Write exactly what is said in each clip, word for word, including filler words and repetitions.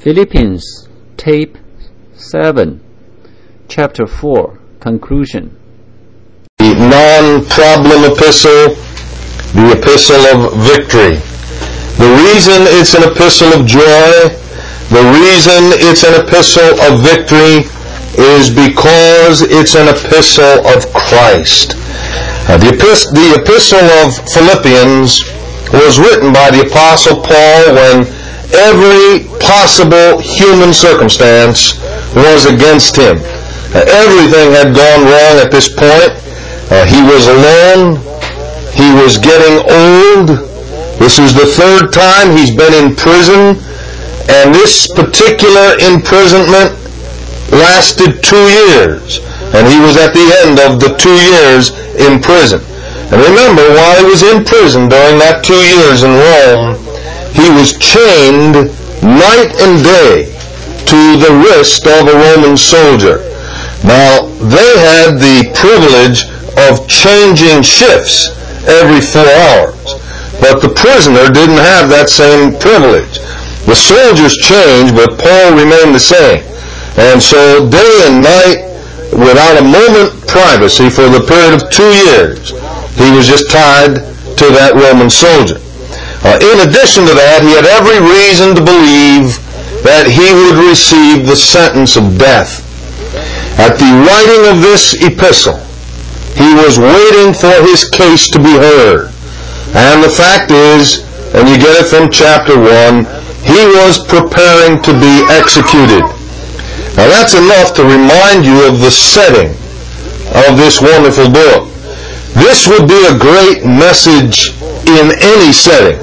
Philippians, Tape seven, Chapter four, Conclusion. The non-problem epistle, the epistle of victory. The reason it's an epistle of joy, the reason it's an epistle of victory is because it's an epistle of Christ. Uh, the, epis- the epistle of Philippians was written by the Apostle Paul when every possible human circumstance was against him. Uh, everything had gone wrong at this point. Uh, he was alone. He was getting old. This is the third time he's been in prison, and this particular imprisonment lasted two years, and he was at the end of the two years in prison. And remember, while he was in prison during that two years in Rome, he was chained night and day to the wrist of a Roman soldier. Now, they had the privilege of changing shifts every four hours, but the prisoner didn't have that same privilege. The soldiers changed, but Paul remained the same. And so day and night, without a moment privacy for the period of two years, he was just tied to that Roman soldier. Uh, in addition to that, he had every reason to believe that he would receive the sentence of death. At the writing of this epistle, he was waiting for his case to be heard. And the fact is, and you get it from chapter one, he was preparing to be executed. Now that's enough to remind you of the setting of this wonderful book. This would be a great message in any setting,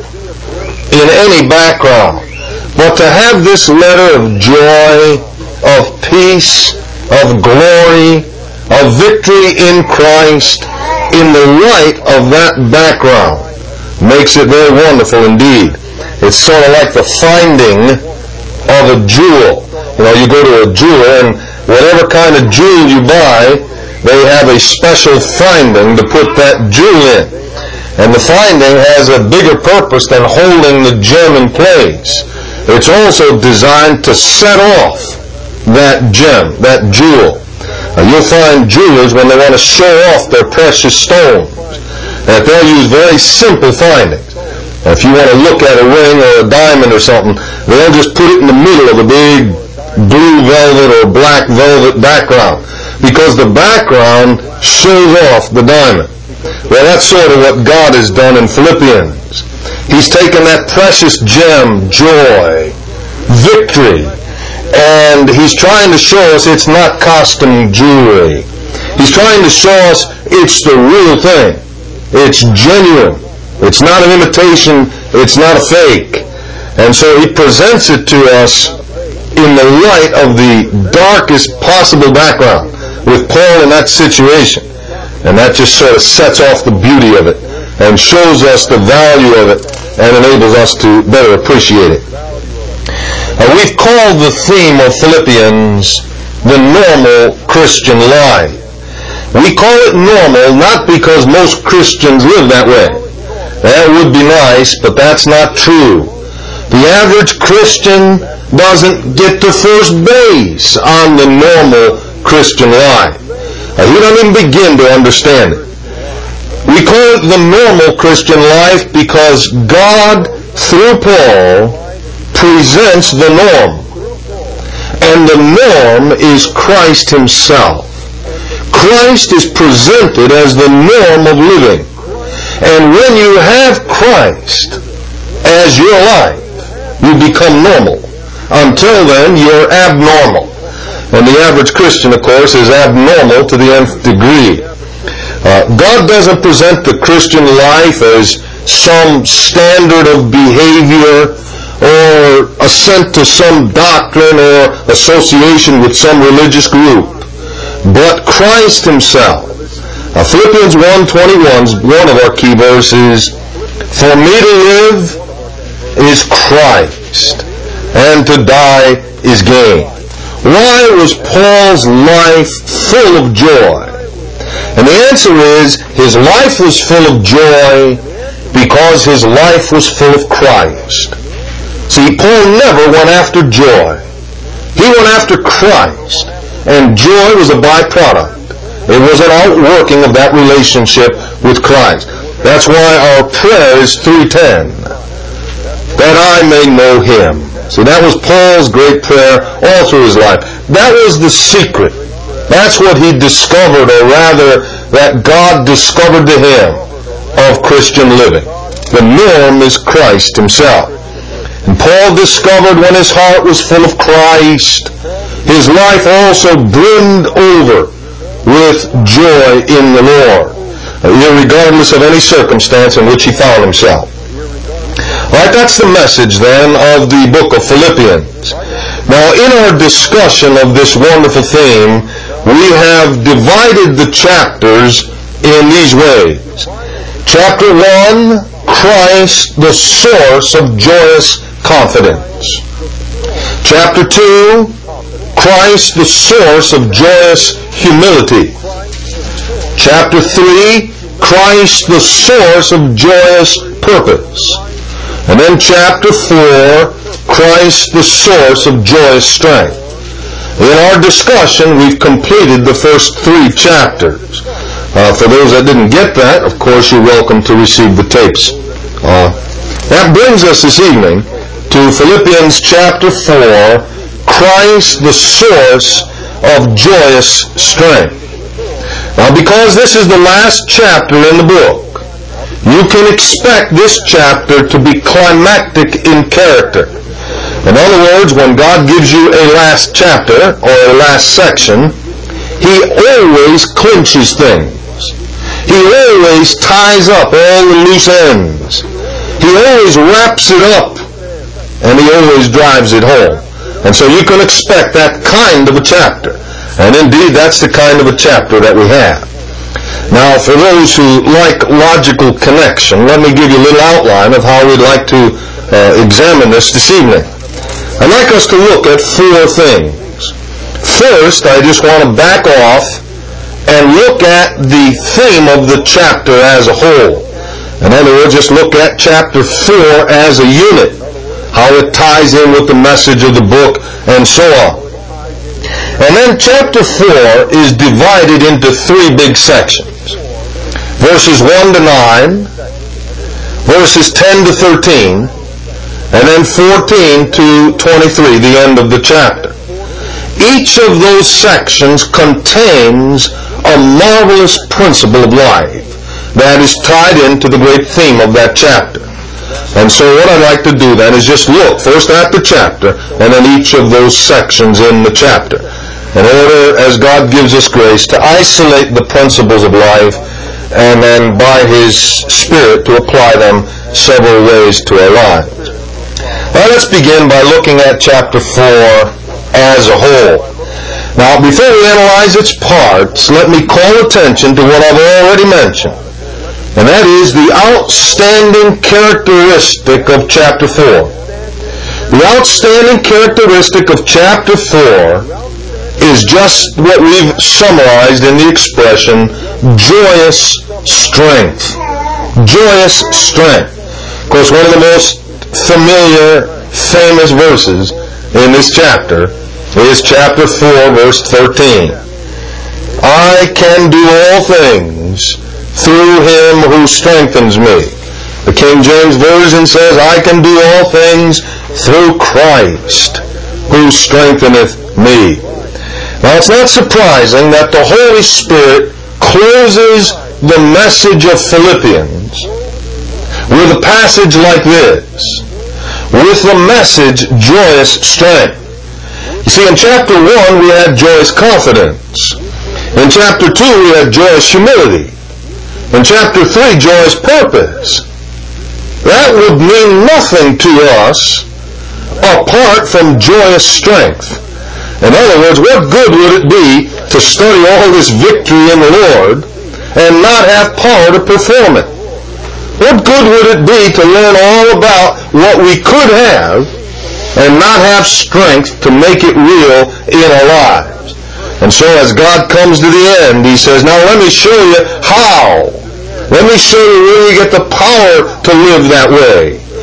in any background. But to have this letter of joy, of peace, of glory, of victory in Christ, in the light of that background, makes it very wonderful indeed. It's sort of like the finding of a jewel. You know, you go to a jeweler, and whatever kind of jewel you buy, they have a special finding to put that jewel in. And the finding has a bigger purpose than holding the gem in place. It's also designed to set off that gem, that jewel. Uh, you'll find jewelers, when they want to show off their precious stones, that they'll use very simple findings. If you want to look at a ring or a diamond or something, they'll just put it in the middle of a big blue velvet or black velvet background, because the background shows off the diamond. Well, that's sort of what God has done in Philippians. He's taken that precious gem, joy, victory, and he's trying to show us it's not costume jewelry. He's trying to show us it's the real thing. It's genuine. It's not an imitation. It's not a fake. And so he presents it to us in the light of the darkest possible background, with Paul in that situation. And that just sort of sets off the beauty of it and shows us the value of it and enables us to better appreciate it. Now, we've called the theme of Philippians the normal Christian life. We call it normal not because most Christians live that way. That would be nice, but that's not true. The average Christian doesn't get to first base on the normal Christian life. Uh, he doesn't even begin to understand it. We call it the normal Christian life because God, through Paul, presents the norm. And the norm is Christ himself. Christ is presented as the norm of living. And when you have Christ as your life, you become normal. Until then, you're abnormal. And the average Christian, of course, is abnormal to the nth degree. Uh, God doesn't present the Christian life as some standard of behavior or assent to some doctrine or association with some religious group, but Christ himself. Uh, Philippians one twenty-one is one of our key verses. For me to live is Christ, and to die is gain. Why was Paul's life full of joy? And the answer is, his life was full of joy because his life was full of Christ. See, Paul never went after joy. He went after Christ, and joy was a byproduct. It was an outworking of that relationship with Christ. That's why our prayer is three ten. That I may know Him. See, that was Paul's great prayer all through his life. That was the secret. That's what he discovered, or rather, that God discovered to him of Christian living. The norm is Christ Himself. And Paul discovered when his heart was full of Christ, his life also brimmed over with joy in the Lord, regardless of any circumstance in which he found himself. Alright, that's the message then of the book of Philippians. Now, in our discussion of this wonderful theme, we have divided the chapters in these ways. Chapter one, Christ, the source of joyous confidence. Chapter two, Christ, the source of joyous humility. Chapter three, Christ, the source of joyous purpose. And then chapter four, Christ, the source of joyous strength. In our discussion, we've completed the first three chapters. Uh, for those that didn't get that, of course, you're welcome to receive the tapes. Uh, that brings us this evening to Philippians chapter four, Christ, the source of joyous strength. Now, because this is the last chapter in the book, you can expect this chapter to be climactic in character. In other words, when God gives you a last chapter or a last section, He always clinches things. He always ties up all the loose ends. He always wraps it up, and He always drives it home. And so you can expect that kind of a chapter. And indeed, that's the kind of a chapter that we have. Now, for those who like logical connection, let me give you a little outline of how we'd like to uh, examine this this evening. I'd like us to look at four things. First, I just want to back off and look at the theme of the chapter as a whole. In other words, just look at chapter four as a unit, how it ties in with the message of the book, and so on. And then chapter four is divided into three big sections. Verses one to nine, verses ten to thirteen, and then fourteen to twenty-three, the end of the chapter. Each of those sections contains a marvelous principle of life that is tied into the great theme of that chapter. And so what I'd like to do then is just look first at the chapter and then each of those sections in the chapter, in order, as God gives us grace, to isolate the principles of life and then by His Spirit to apply them several ways to our lives. Well, let's begin by looking at chapter four as a whole. Now, before we analyze its parts, let me call attention to what I've already mentioned, and that is the outstanding characteristic of chapter four. The outstanding characteristic of chapter four is just what we've summarized in the expression joyous strength. Joyous strength. Of course, one of the most familiar, famous verses in this chapter is chapter four, verse thirteen. I can do all things through Him who strengthens me. The King James Version says, I can do all things through Christ who strengtheneth me. Now, it's not surprising that the Holy Spirit closes the message of Philippians with a passage like this, with the message, joyous strength. You see, in chapter one, we had joyous confidence. In chapter two, we had joyous humility. In chapter three, joyous purpose. That would mean nothing to us apart from joyous strength. In other words, what good would it be to study all this victory in the Lord and not have power to perform it? What good would it be to learn all about what we could have and not have strength to make it real in our lives? And so as God comes to the end, He says, now let me show you how. Let me show you where you get the power to live that way. Let me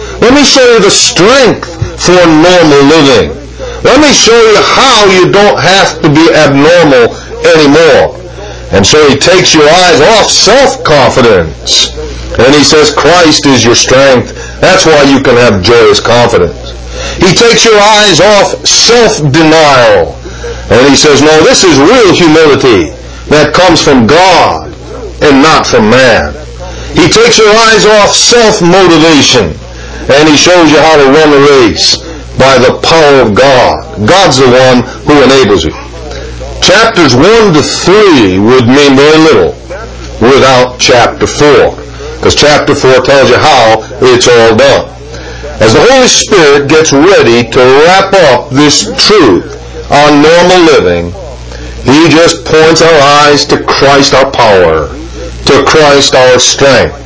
show you the strength for normal living. Let me show you how you don't have to be abnormal anymore. And so he takes your eyes off self-confidence. And he says Christ is your strength. That's why you can have joyous confidence. He takes your eyes off self-denial. And he says, no, this is real humility that comes from God and not from man. He takes your eyes off self-motivation. And he shows you how to run the race by the power of God. God's the one who enables you. Chapters one to three would mean very little without chapter four. Because chapter four tells you how it's all done. As the Holy Spirit gets ready to wrap up this truth on normal living, He just points our eyes to Christ our power, to Christ our strength.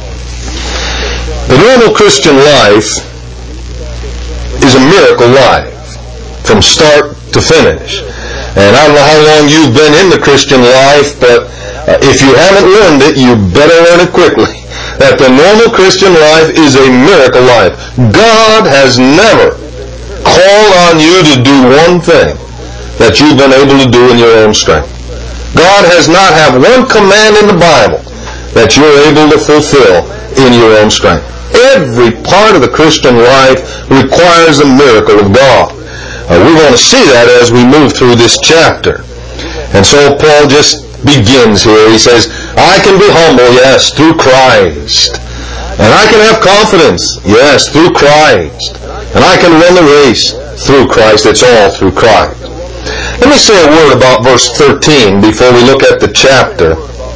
The normal Christian life is a miracle life from start to finish. And I don't know how long you've been in the Christian life, but uh, if you haven't learned it, you better learn it quickly. That the normal Christian life is a miracle life. God has never called on you to do one thing that you've been able to do in your own strength. God has not had one command in the Bible that you're able to fulfill in your own strength. Every part of the Christian life requires a miracle of God. Uh, we're going to see that as we move through this chapter. And so Paul just begins here. He says, I can be humble, yes, through Christ. And I can have confidence, yes, through Christ. And I can run the race through Christ. It's all through Christ. Let me say a word about verse thirteen before we look at the chapter.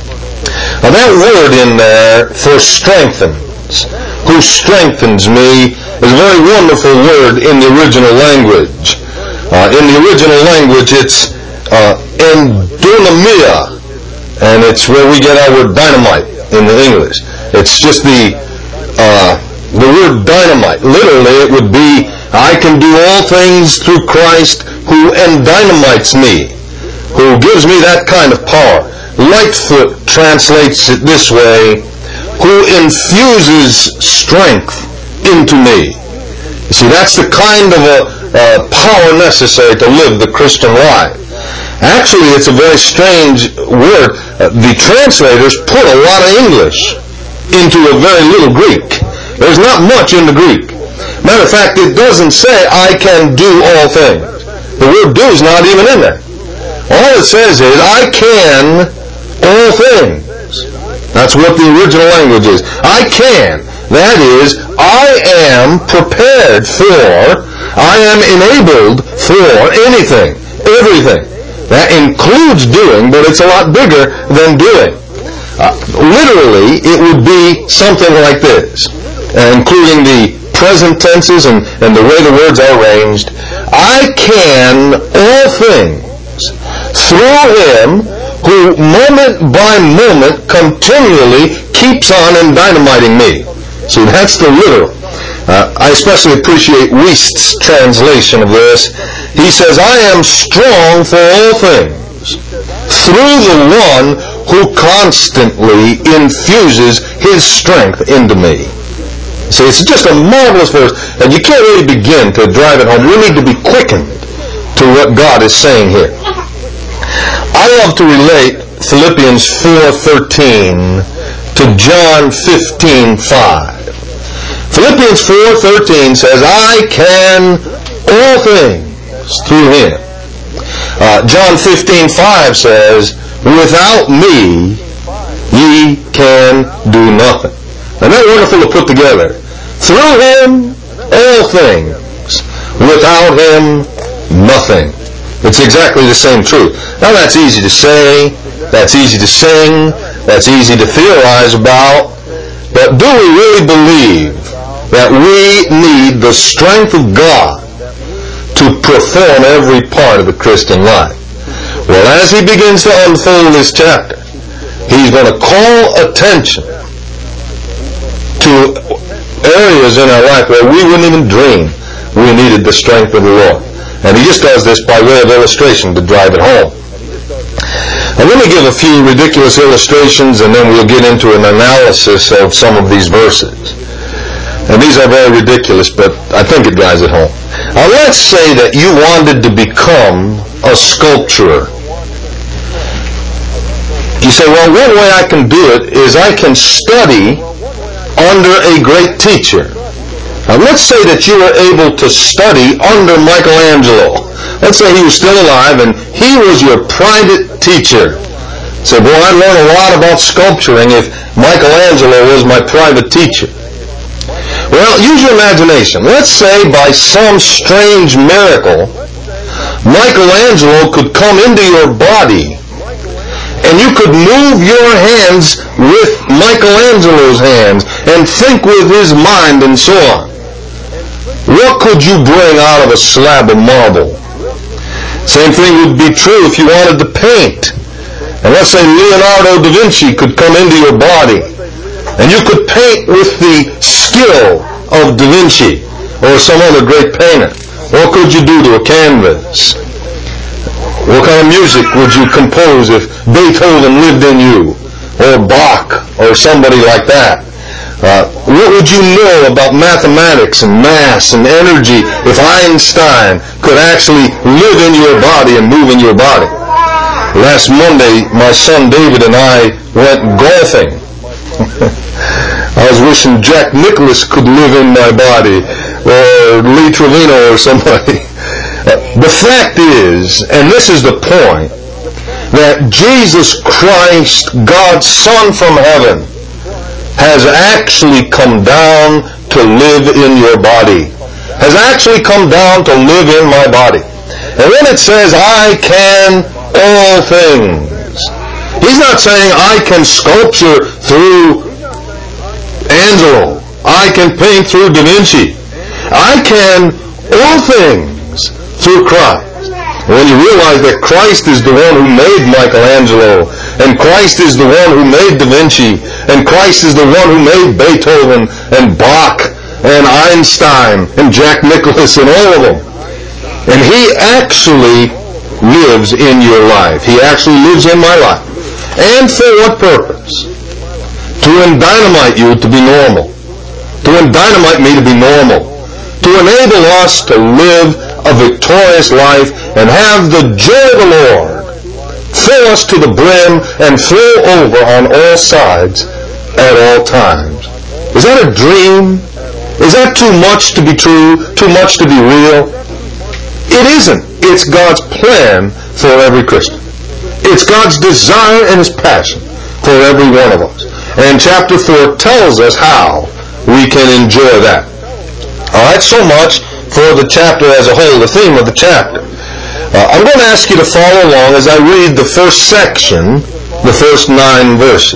Now that word in there for strengthens, who strengthens me, is a very wonderful word in the original language. Uh, in the original language it's uh, endunamia, and it's where we get our word dynamite in the English. It's just the uh, the word dynamite. Literally it would be, I can do all things through Christ who endynamites me, who gives me that kind of power. Lightfoot translates it this way, who infuses strength into me. You see, that's the kind of a uh, power necessary to live the Christian life. Actually, it's a very strange word. Uh, the translators put a lot of English into a very little Greek. There's not much in the Greek. Matter of fact, it doesn't say, I can do all things. The word do is not even in there. All it says is, I can all things. That's what the original language is. I can. That is, I am prepared for, I am enabled for anything, everything. That includes doing, but it's a lot bigger than doing. Uh, literally, it would be something like this, uh, including the present tenses and, and the way the words are arranged. I can all things through Him who moment by moment continually keeps on and dynamiting me. See, that's the literal. Uh, I especially appreciate Wuest's translation of this. He says, I am strong for all things through the one who constantly infuses His strength into me. See, it's just a marvelous verse, and you can't really begin to drive it home. We need to be quickened to what God is saying here. I love to relate Philippians four thirteen to John fifteen five. Philippians four thirteen says, I can all things through Him. Uh, John fifteen five says, without me, ye can do nothing. Isn't that wonderful to put together? Through Him, all things. Without Him, nothing. It's exactly the same truth. Now that's easy to say, that's easy to sing, that's easy to theorize about, but do we really believe that we need the strength of God to perform every part of the Christian life? Well, as he begins to unfold this chapter, he's going to call attention to areas in our life where we wouldn't even dream we needed the strength of the Lord. And he just does this by way of illustration to drive it home. And let me give a few ridiculous illustrations, and then we'll get into an analysis of some of these verses. And these are very ridiculous, but I think it drives it home. Now let's say that you wanted to become a sculptor. You say, well, one way I can do it is I can study under a great teacher. Now let's say that you were able to study under Michelangelo. Let's say he was still alive and he was your private teacher. Say, boy, I'd learn a lot about sculpturing if Michelangelo was my private teacher. Well, use your imagination. Let's say by some strange miracle, Michelangelo could come into your body and you could move your hands with Michelangelo's hands and think with his mind and so on. What could you bring out of a slab of marble? Same thing would be true if you wanted to paint. And let's say Leonardo da Vinci could come into your body and you could paint with the skill of Da Vinci or some other great painter. What could you do to a canvas? What kind of music would you compose if Beethoven lived in you? Or Bach or somebody like that? Uh, what would you know about mathematics and mass and energy if Einstein could actually live in your body and move in your body? Last Monday, my son David and I went golfing. I was wishing Jack Nicklaus could live in my body, or Lee Trevino or somebody. The fact is, and this is the point, that Jesus Christ, God's Son from heaven, has actually come down to live in your body. Has actually come down to live in my body. And when it says, I can all things, he's not saying I can sculpture through Angelo. I can paint through Da Vinci. I can all things through Christ. When you realize that Christ is the one who made Michelangelo, and Christ is the one who made Da Vinci, and Christ is the one who made Beethoven, and Bach, and Einstein, and Jack Nicklaus, and all of them. And he actually lives in your life. He actually lives in my life. And for what purpose? To endynamite you to be normal. To endynamite me to be normal. To enable us to live a victorious life and have the joy of the Lord fill us to the brim and flow over on all sides at all times. Is that a dream? Is that too much to be true? Too much to be real? It isn't. It's God's plan for every Christian. It's God's desire and His passion for every one of us. And chapter four tells us how we can enjoy that. Alright, so much for the chapter as a whole, the theme of the chapter. Uh, I'm going to ask you to follow along as I read the first section, the first nine verses.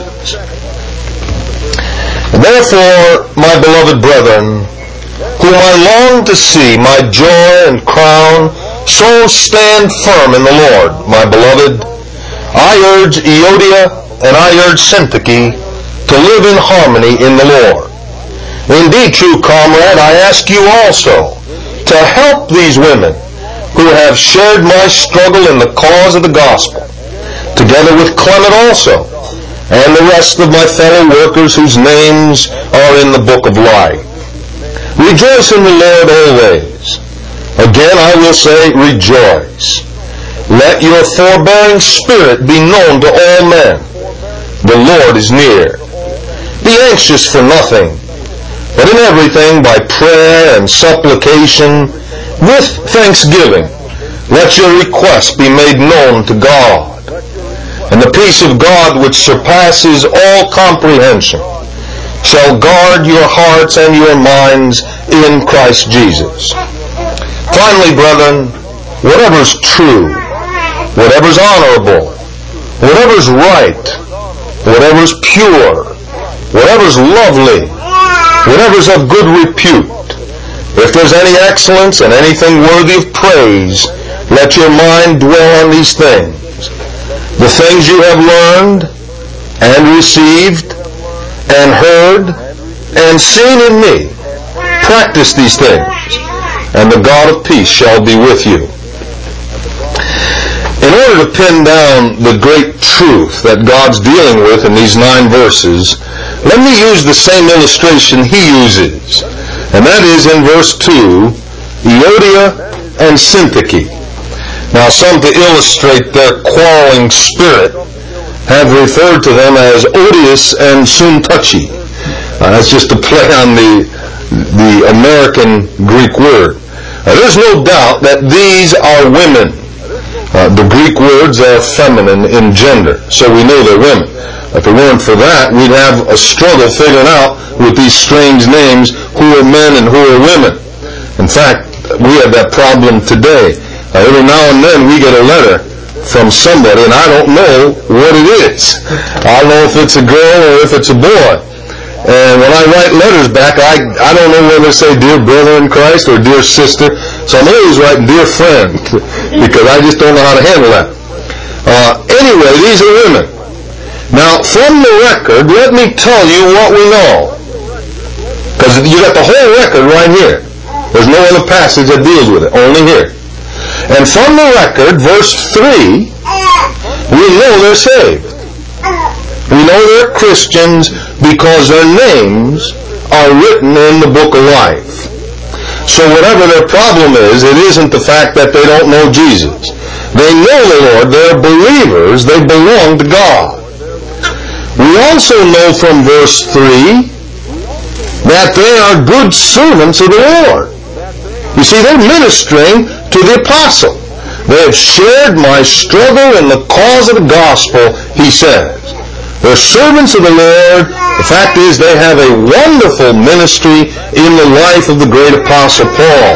Therefore, my beloved brethren, whom I long to see, my joy and crown, so stand firm in the Lord, my beloved. I urge Euodia and I urge Syntyche to live in harmony in the Lord. Indeed, true comrade, I ask you also to help these women who have shared my struggle in the cause of the gospel, together with Clement also, and the rest of my fellow workers whose names are in the book of life. Rejoice in the Lord always. Again I will say, rejoice. Let your forbearing spirit be known to all men. The Lord is near. Be anxious for nothing, but in everything by prayer and supplication, with thanksgiving, let your requests be made known to God. And the peace of God, which surpasses all comprehension, shall guard your hearts and your minds in Christ Jesus. Finally, brethren, whatever's true, whatever's honorable, whatever's right, whatever's pure, whatever's lovely, whatever's of good repute, if there's any excellence and anything worthy of praise, let your mind dwell on these things. The things you have learned and received and heard and seen in me, practice these things, and the God of peace shall be with you. In order to pin down the great truth that God's dealing with in these nine verses, let me use the same illustration He uses And that is in verse two, Euodia and Syntyche. Now some, to illustrate their quarreling spirit, have referred to them as odious and Suntuchy. Uh, that's just a play on the, the American Greek word. Uh, there's no doubt that these are women. Uh, the Greek words are feminine in gender, so we know they're women. If it weren't for that, we'd have a struggle figuring out with these strange names who are men and who are women. In fact, we have that problem today. Uh, every now and then we get a letter from somebody and I don't know what it is. I don't know if it's a girl or if it's a boy. And when I write letters back, I, I don't know whether to say dear brother in Christ or dear sister. So I'm always writing dear friend because I just don't know how to handle that. Uh, anyway, these are women. Now, from the record, let me tell you what we know. Because you got the whole record right here. There's no other passage that deals with it, only here. And from the record, verse three, we know they're saved. We know they're Christians because their names are written in the book of life. So whatever their problem is, it isn't the fact that they don't know Jesus. They know the Lord, they're believers, they belong to God. We also know from verse three that they are good servants of the Lord. You see, they're ministering to the apostle. They have shared my struggle in the cause of the gospel, he says. They're servants of the Lord. The fact is they have a wonderful ministry in the life of the great apostle Paul.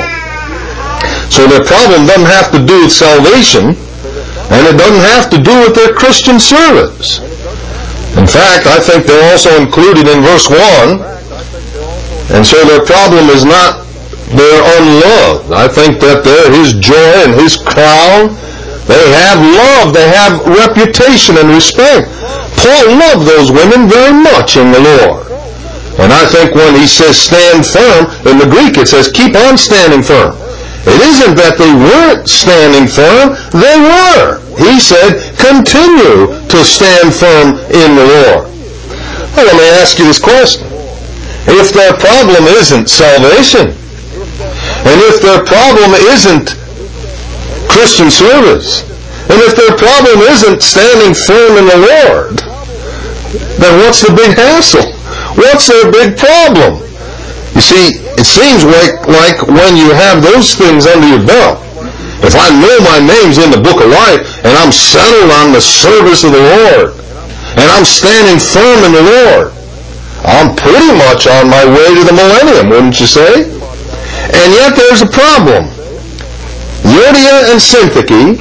So their problem doesn't have to do with salvation, and it doesn't have to do with their Christian service. In fact, I think they're also included in verse one, and so their problem is not their unloved. I think that they're his joy and his crown. They have love, they have reputation and respect. Paul loved those women very much in the Lord. And I think when he says stand firm, in the Greek it says keep on standing firm. It isn't that they weren't standing firm, they were. He said continue to stand firm in the Lord. Well, let me ask you this question. If their problem isn't salvation, and if their problem isn't Christian service, and if their problem isn't standing firm in the Lord, then what's the big hassle? What's their big problem? You see, it seems like, like when you have those things under your belt, if I know my name's in the book of life, and I'm settled on the service of the Lord, and I'm standing firm in the Lord, I'm pretty much on my way to the millennium, wouldn't you say? And yet there's a problem. Euodia and Syntyche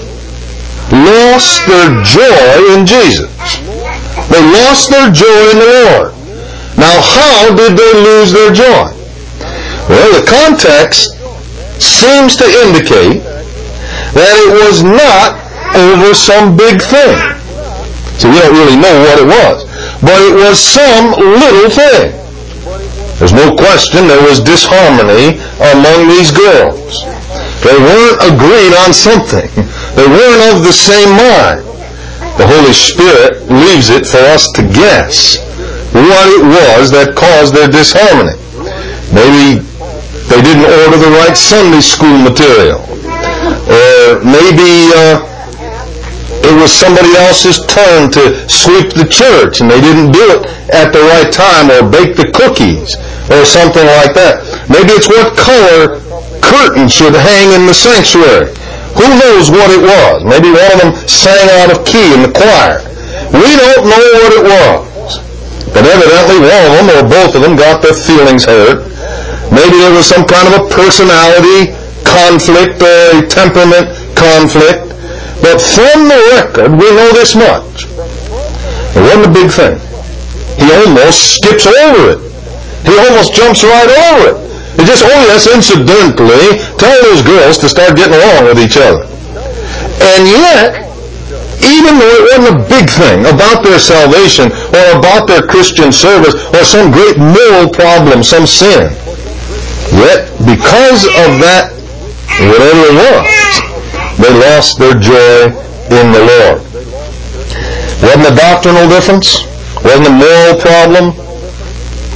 lost their joy in Jesus. They lost their joy in the Lord. Now, how did they lose their joy? Well, the context seems to indicate that it was not over some big thing. So we don't really know what it was. But it was some little thing. There's no question there was disharmony among these girls. They weren't agreed on something. They weren't of the same mind. The Holy Spirit leaves it for us to guess what it was that caused their disharmony. Maybe they didn't order the right Sunday school material. Or maybe uh, it was somebody else's turn to sweep the church and they didn't do it at the right time, or bake the cookies or something like that. Maybe it's what color curtains should hang in the sanctuary. Who knows what it was? Maybe one of them sang out of key in the choir. We don't know what it was. But evidently one of them or both of them got their feelings hurt. Maybe there was some kind of a personality conflict or a temperament conflict. But from the record, we know this much. It wasn't a big thing. He almost skips over it. He almost jumps right over it. He just, oh yes, incidentally, tell those girls to start getting along with each other. And yet, even though it wasn't a big thing about their salvation or about their Christian service or some great moral problem, some sin, yet because of that, whatever it was, they lost their joy in the Lord. Wasn't a doctrinal difference? Wasn't a moral problem?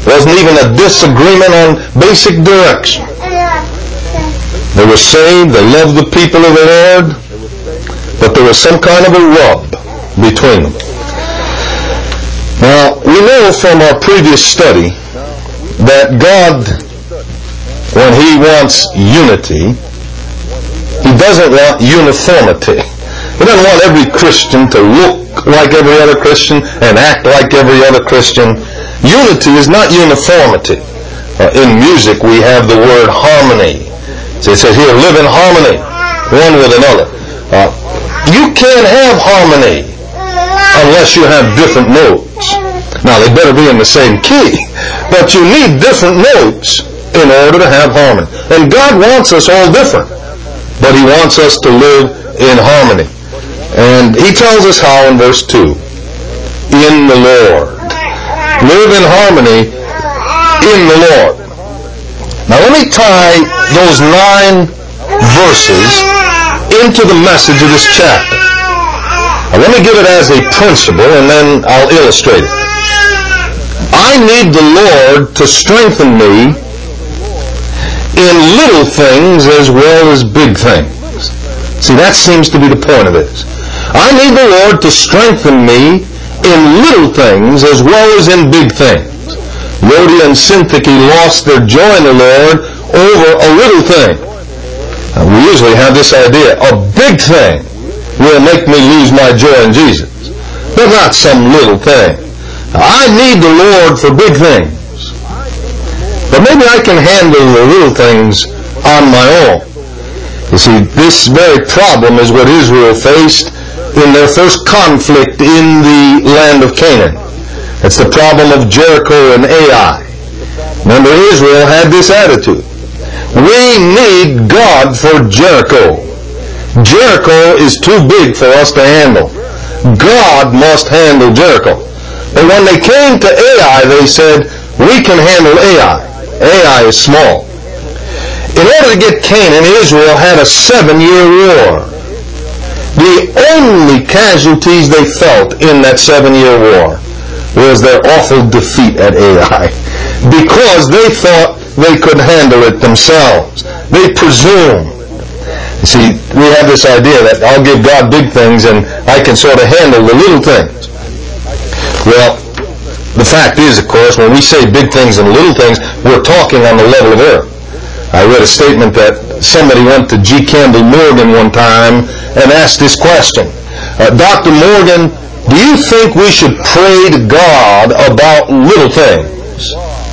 Wasn't even a disagreement on basic direction. They were saved, they loved the people of the Lord, but there was some kind of a rub between them. Now, we know from our previous study that God, when He wants unity, He doesn't want uniformity. He doesn't want every Christian to look like every other Christian and act like every other Christian. Unity is not uniformity. Uh, in music we have the word harmony. So it says here, live in harmony, one with another. Uh, you can't have harmony unless you have different notes. Now they better be in the same key, but you need different notes in order to have harmony. And God wants us all different, but He wants us to live in harmony. And He tells us how in verse two. In the Lord. Live in harmony in the Lord. Now let me tie those nine verses into the message of this chapter. Now let me give it as a principle and then I'll illustrate it. I need the Lord to strengthen me in little things as well as big things. See, that seems to be the point of this. I need the Lord to strengthen me in little things as well as in big things. Rhodia and Syntyche lost their joy in the Lord over a little thing. Now, we usually have this idea, a big thing will make me lose my joy in Jesus, but not some little thing. Now, I need the Lord for big things, but maybe I can handle the little things on my own. You see, this very problem is what Israel faced in their first conflict in the land of Canaan. It's the problem of Jericho and Ai. Remember, Israel had this attitude. We need God for Jericho. Jericho is too big for us to handle. God must handle Jericho. But when they came to Ai, they said, we can handle Ai. Ai is small. In order to get Canaan, Israel had a seven-year war. The only casualties they felt in that seven-year war was their awful defeat at Ai, because they thought they could handle it themselves. They presumed. You see, we have this idea that I'll give God big things and I can sort of handle the little things. Well, the fact is, of course, when we say big things and little things, we're talking on the level of earth. I read a statement that somebody went to G. Campbell Morgan one time and asked this question. Uh, Doctor Morgan, do you think we should pray to God about little things?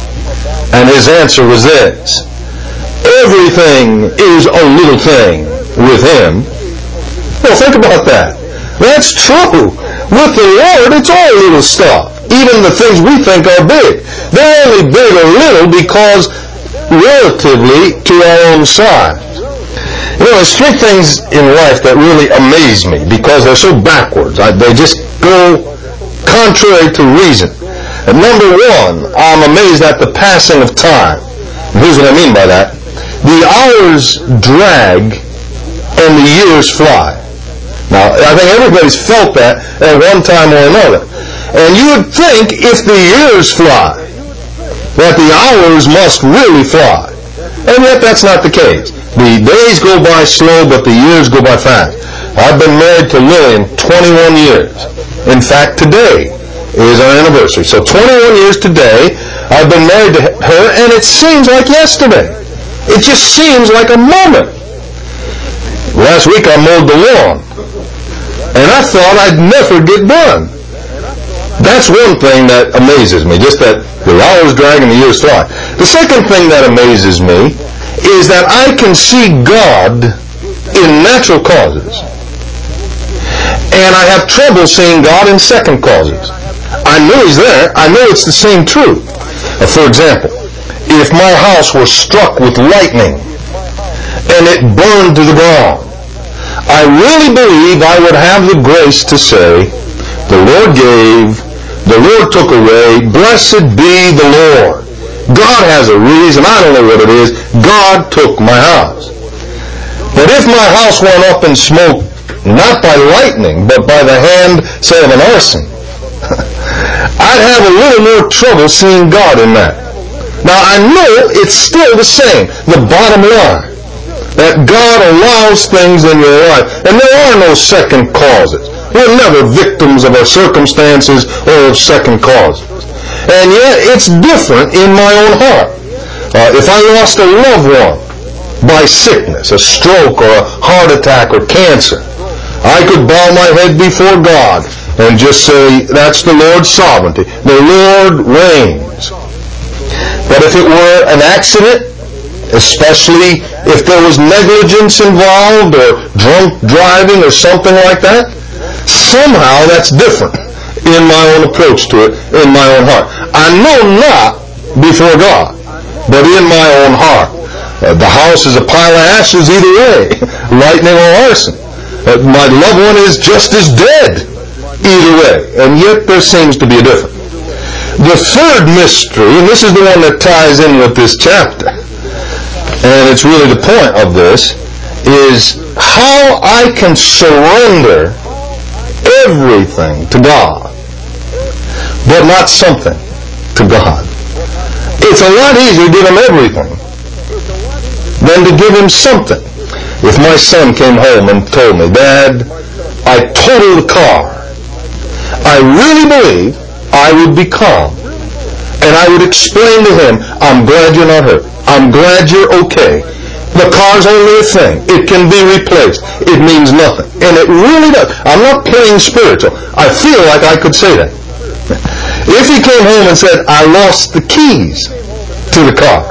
And his answer was this: everything is a little thing with Him. Well, think about that. That's true. With the Lord, it's all little stuff. Even the things we think are big. They're only big or little because relatively to our own size. You know, there's three things in life that really amaze me because they're so backwards. I, they just go contrary to reason. And number one, I'm amazed at the passing of time. And here's what I mean by that. The hours drag and the years fly. Now, I think everybody's felt that at one time or another. And you would think if the years fly, that the hours must really fly. And yet that's not the case. The days go by slow, but the years go by fast. I've been married to Lillian twenty-one years. In fact, today is our anniversary. So twenty-one years today, I've been married to her, and it seems like yesterday. It just seems like a moment. Last week I mowed the lawn, and I thought I'd never get done. That's one thing that amazes me, just that the hours drag and the years fly. The second thing that amazes me is that I can see God in natural causes, and I have trouble seeing God in second causes. I know He's there. I know it's the same truth. Uh, for example, if my house were struck with lightning and it burned to the ground, I really believe I would have the grace to say, the Lord gave, the Lord took away, blessed be the Lord. God has a reason, I don't know what it is, God took my house. But if my house went up in smoke, not by lightning, but by the hand, say, of an arson, I'd have a little more trouble seeing God in that. Now, I know it's still the same, the bottom line, that God allows things in your life, and there are no second causes. We're never victims of our circumstances or of second causes. And yet, it's different in my own heart. Uh, if I lost a loved one by sickness, a stroke or a heart attack or cancer, I could bow my head before God and just say, that's the Lord's sovereignty. The Lord reigns. But if it were an accident, especially if there was negligence involved or drunk driving or something like that, somehow that's different in my own approach to it, in my own heart. I know not before God, but in my own heart. Uh, the house is a pile of ashes either way, lightning or arson. Uh, my loved one is just as dead either way, and yet there seems to be a difference. The third mystery, and this is the one that ties in with this chapter, and it's really the point of this, is how I can surrender everything to God, but not something to God. It's a lot easier to give Him everything than to give Him something. If my son came home and told me, Dad, I totaled the car, I really believe I would be calm. And I would explain to him, I'm glad you're not hurt. I'm glad you're okay. The car's only a thing. It can be replaced. It means nothing. And it really does. I'm not playing spiritual. I feel like I could say that. If he came home and said, I lost the keys to the car.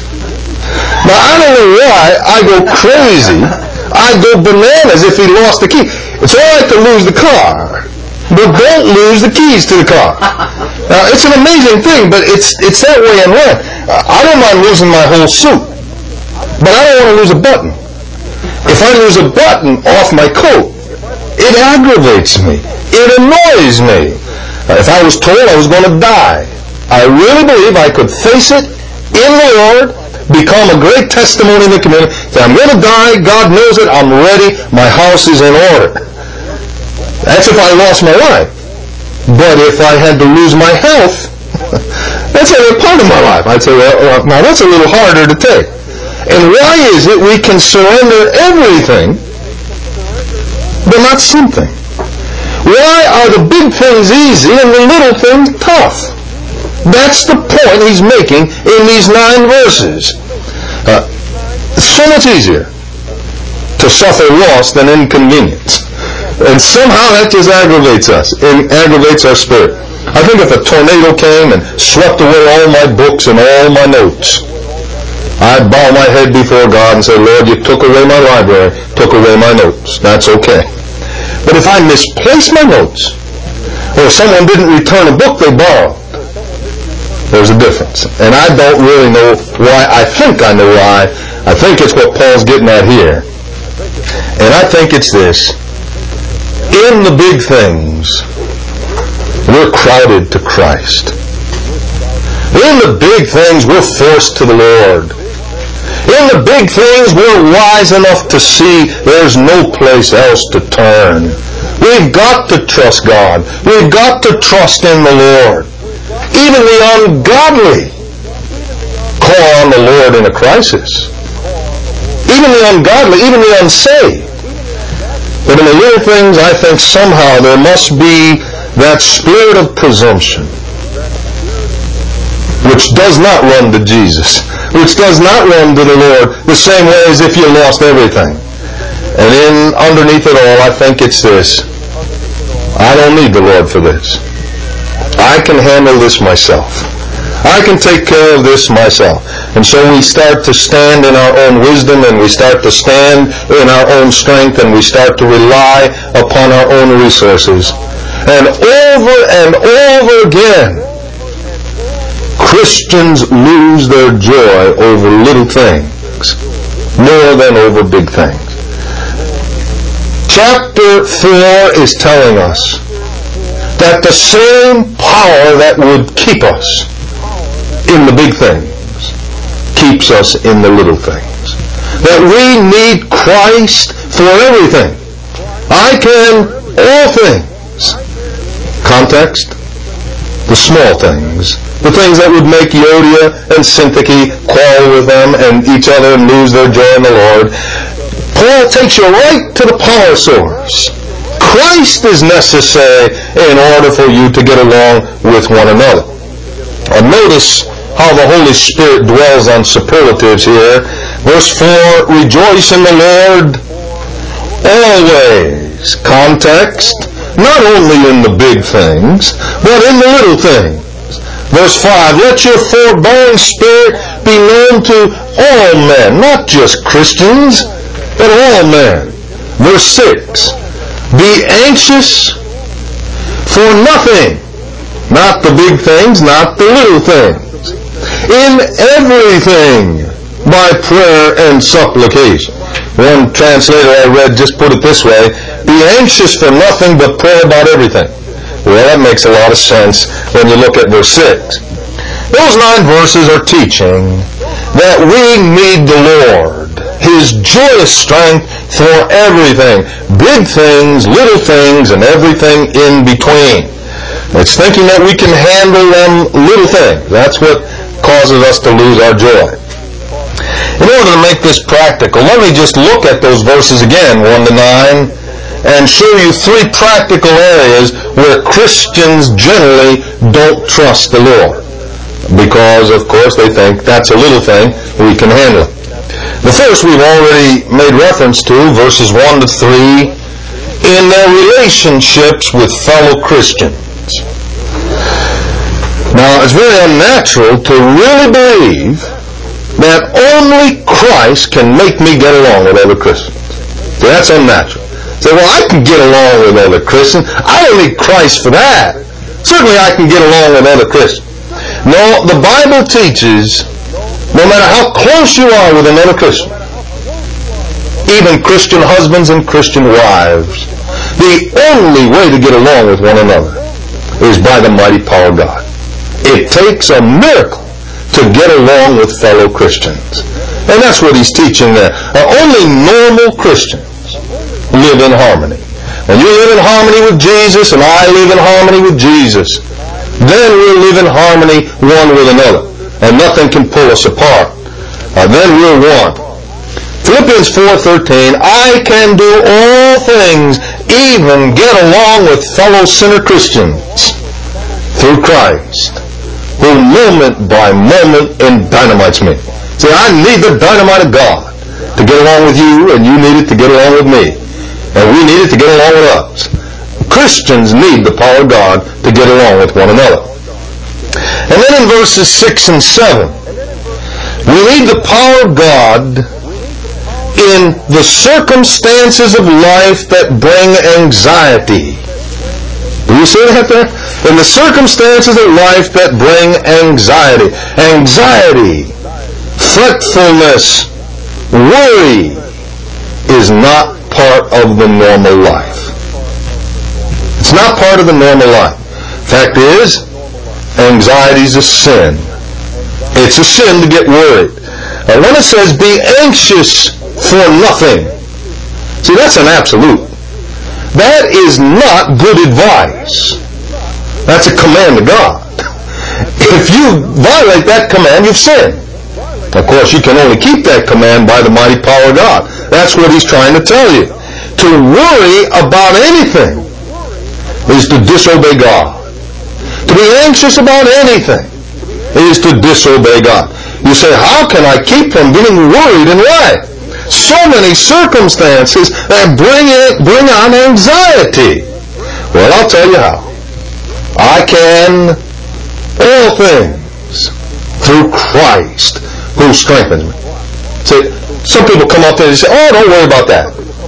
Now, I don't know why I go crazy. I go bananas if he lost the key. It's all right to lose the car, but don't lose the keys to the car. Now, it's an amazing thing, but it's it's that way in life. Uh, I don't mind losing my whole suit, but I don't want to lose a button. If I lose a button off my coat, it aggravates me. It annoys me. Uh, if I was told I was going to die, I really believe I could face it in the Lord, become a great testimony in the community. Say, I'm going to die, God knows it, I'm ready, my house is in order. That's if I lost my life. But if I had to lose my health, that's only part of my life. I'd say, well, well, now that's a little harder to take. And why is it we can surrender everything, but not something? Why are the big things easy and the little things tough? That's the point he's making in these nine verses. Uh, it's so much easier to suffer loss than inconvenience. And somehow that just aggravates us. It aggravates our spirit. I think if a tornado came and swept away all my books and all my notes, I'd bow my head before God and say, Lord, you took away my library, took away my notes. That's okay. But if I misplaced my notes, or someone didn't return a book they borrowed, there's a difference. And I don't really know why. I think I know why. I think it's what Paul's getting at here. And I think it's this. In the big things, we're crowded to Christ. In the big things, we're forced to the Lord. In the big things, we're wise enough to see there's no place else to turn. We've got to trust God. We've got to trust in the Lord. Even the ungodly call on the Lord in a crisis. Even the ungodly, even the unsaved. But in the little things, I think somehow there must be that spirit of presumption which does not run to Jesus, which does not run to the Lord the same way as if you lost everything. And in underneath it all, I think it's this. I don't need the Lord for this. I can handle this myself. I can take care of this myself. And so we start to stand in our own wisdom, and we start to stand in our own strength, and we start to rely upon our own resources. And over and over again, Christians lose their joy over little things more than over big things. Chapter four is telling us that the same power that would keep us in the big things keeps us in the little things. That we need Christ for everything. I can all things. Context, the small things, the things that would make Euodia and Syntyche quarrel with them and each other and lose their joy in the Lord. Paul takes you right to the power source. Christ is necessary in order for you to get along with one another. And notice how the Holy Spirit dwells on superlatives here. Verse four, rejoice in the Lord always. Context, not only in the big things, but in the little things. Verse five, let your forbearing spirit be known to all men, not just Christians, but all men. Verse six, be anxious for nothing, not the big things, not the little things. In everything, by prayer and supplication. One translator I read just put it this way, be anxious for nothing but pray about everything. Well, that makes a lot of sense when you look at verse six. Those nine verses are teaching that we need the Lord, His joyous strength for everything, big things, little things, and everything in between. It's thinking that we can handle them little things. That's what causes us to lose our joy. In order to make this practical, let me just look at those verses again, one to nine, and show you three practical areas where Christians generally don't trust the Lord. Because, of course, they think that's a little thing, we can handle it. The first we've already made reference to, verses one to three, in their relationships with fellow Christians. Now, it's very unnatural to really believe that only Christ can make me get along with other Christians. See, that's unnatural. Say, well, I can get along with other Christians. I don't need Christ for that. Certainly I can get along with other Christians. No, the Bible teaches, no matter how close you are with another Christian, even Christian husbands and Christian wives, the only way to get along with one another is by the mighty power of God. It takes a miracle to get along with fellow Christians. And that's what he's teaching there. Now, only normal Christians live in harmony. When you live in harmony with Jesus and I live in harmony with Jesus, then we'll live in harmony one with another. And nothing can pull us apart. Uh, then we're one. Philippians four thirteen, I can do all things, even get along with fellow sinner Christians through Christ, who moment by moment dynamites me. See, I need the dynamite of God to get along with you, and you need it to get along with me. And we need it to get along with us. Christians need the power of God to get along with one another. And then in verses six and seven, we need the power of God in the circumstances of life that bring anxiety. Do you see that there? In the circumstances of life that bring anxiety. Anxiety, fretfulness, worry is not part of the normal life. It's not part of the normal life. Fact is, anxiety is a sin. It's a sin to get worried. And when it says be anxious for nothing, see, that's an absolute. That is not good advice. That's a command of God. If you violate that command, you've sinned. Of course, you can only keep that command by the mighty power of God. That's what he's trying to tell you. To worry about anything is to disobey God. To be anxious about anything is to disobey God. You say, how can I keep from being worried in life? So many circumstances that bring it, bring on anxiety. Well, I'll tell you how. I can all things through Christ who strengthens me. See, some people come up there and say, oh, don't worry about that.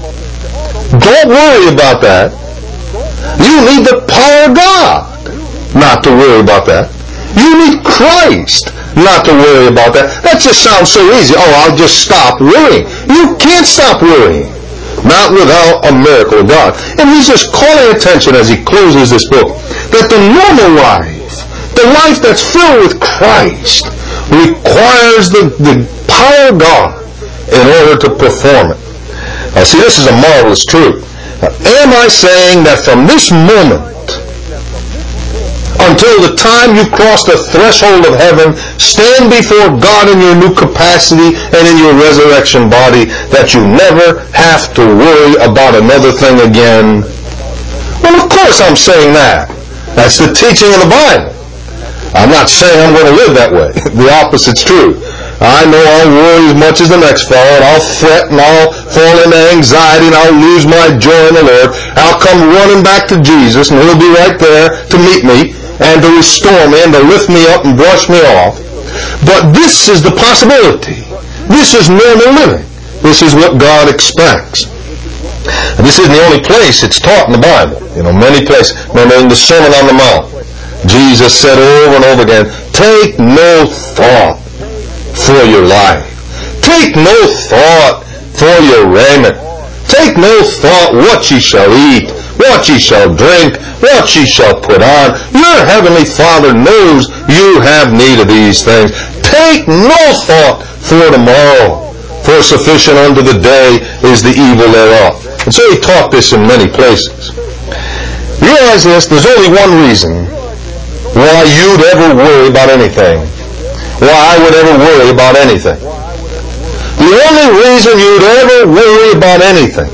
Don't worry about that. You need the power of God not to worry about that. You need Christ not to worry about that. That just sounds so easy. Oh, I'll just stop worrying. You can't stop worrying. Not without a miracle of God. And he's just calling attention as he closes this book that the normal life, the life that's filled with Christ, requires the, the power of God in order to perform it. Now see, this is a marvelous truth. Now, am I saying that from this moment until the time you cross the threshold of heaven, stand before God in your new capacity and in your resurrection body, that you never have to worry about another thing again. Well, of course I'm saying that. That's the teaching of the Bible. I'm not saying I'm going to live that way. The opposite's true. I know I'll worry as much as the next fellow, and I'll fret, and I'll fall into anxiety, and I'll lose my joy in the Lord. I'll come running back to Jesus, and He'll be right there to meet me, and to restore me, and to lift me up and brush me off. But this is the possibility. This is normal living. This is what God expects. And this isn't the only place it's taught in the Bible. You know, many places. Remember in the Sermon on the Mount, Jesus said over and over again, take no thought for your life. Take no thought for your raiment. Take no thought what ye shall eat, what ye shall drink, what ye shall put on. Your heavenly Father knows you have need of these things. Take no thought for tomorrow, for sufficient unto the day is the evil thereof. And so He taught this in many places. Realize this, there's only one reason why you'd ever worry about anything. Why I would ever worry about anything. The only reason you'd ever worry about anything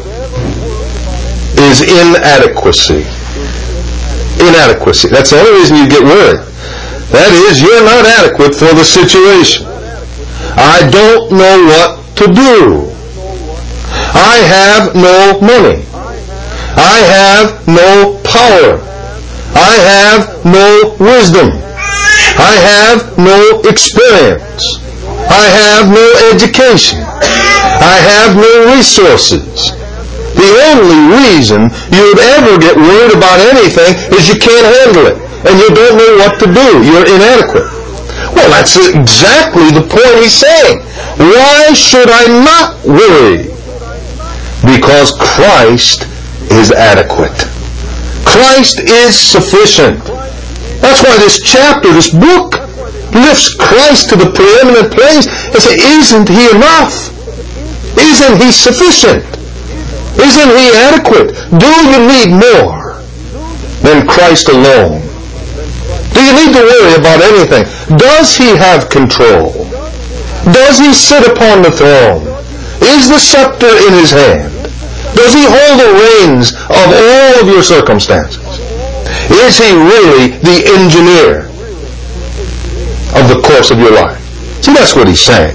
is inadequacy. Inadequacy. That's the only reason you get worried. That is, you're not adequate for the situation. I don't know what to do. I have no money. I have no power. I have no wisdom. I have no experience. I have no education. I have no resources. The only reason you'd ever get worried about anything is you can't handle it, and you don't know what to do. You're inadequate. Well, that's exactly the point he's saying. Why should I not worry? Because Christ is adequate. Christ is sufficient. That's why this chapter, this book, lifts Christ to the preeminent place and says, isn't He enough? Isn't He sufficient? Isn't He adequate? Do you need more than Christ alone? Do you need to worry about anything? Does He have control? Does He sit upon the throne? Is the scepter in His hand? Does He hold the reins of all of your circumstances? Is He really the engineer of the course of your life? See, that's what He's saying.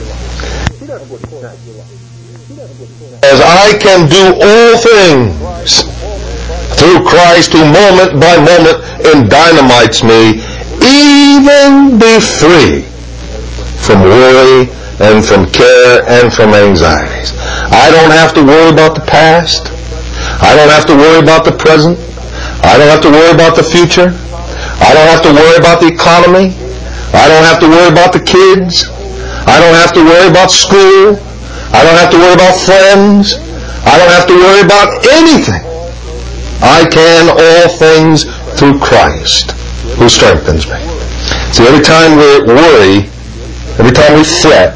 As I can do all things through Christ who moment by moment endynamites me, even be free from worry and from care and from anxieties. I don't have to worry about the past. I don't have to worry about the present. I don't have to worry about the future. I don't have to worry about the economy. I don't have to worry about the kids. I don't have to worry about school. I don't have to worry about friends. I don't have to worry about anything. I can all things through Christ who strengthens me. See, every time we worry, every time we fret,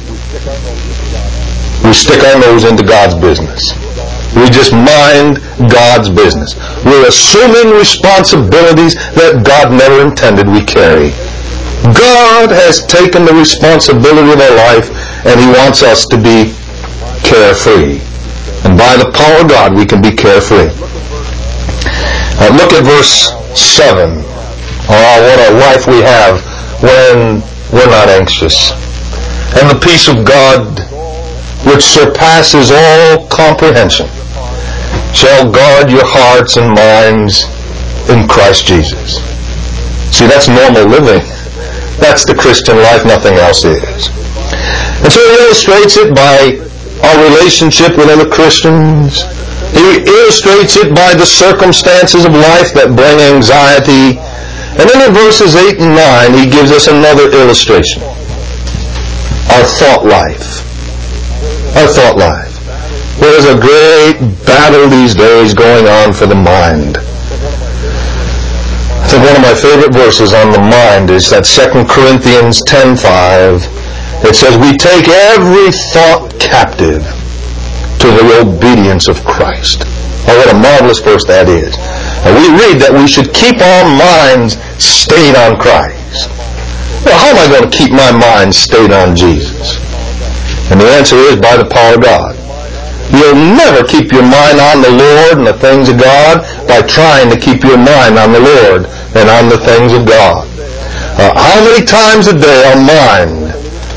we stick our nose into God's business. We just mind God's business. We're assuming responsibilities that God never intended we carry. God has taken the responsibility of our life, and He wants us to be carefree. And by the power of God, we can be carefree. Uh, look at verse seven. Oh, what a life we have when we're not anxious. And the peace of God, which surpasses all comprehension, shall guard your hearts and minds in Christ Jesus. See, that's normal living. That's the Christian life, nothing else is. And so he illustrates it by our relationship with other Christians. He illustrates it by the circumstances of life that bring anxiety. And then in verses eight and nine, he gives us another illustration. Our thought life. Our thought life. There's a great battle these days going on for the mind. I think one of my favorite verses on the mind is that Second Corinthians ten five. It says, we take every thought captive to the obedience of Christ. Oh, what a marvelous verse that is. And we read that we should keep our minds stayed on Christ. Well, how am I going to keep my mind stayed on Jesus? And the answer is by the power of God. You'll never keep your mind on the Lord and the things of God by trying to keep your mind on the Lord and on the things of God. Uh, how many times a day our mind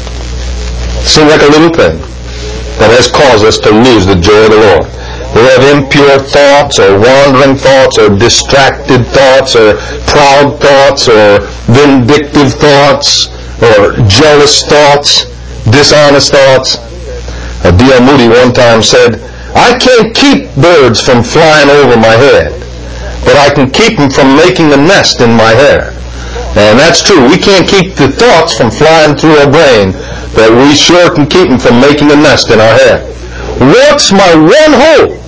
seems like a little thing that has caused us to lose the joy of the Lord? We have impure thoughts or wandering thoughts or distracted thoughts or proud thoughts or vindictive thoughts or jealous thoughts, dishonest thoughts. Uh, D L Moody one time said, I can't keep birds from flying over my head, but I can keep them from making a nest in my hair. And that's true. We can't keep the thoughts from flying through our brain, but we sure can keep them from making a nest in our head. What's my one hope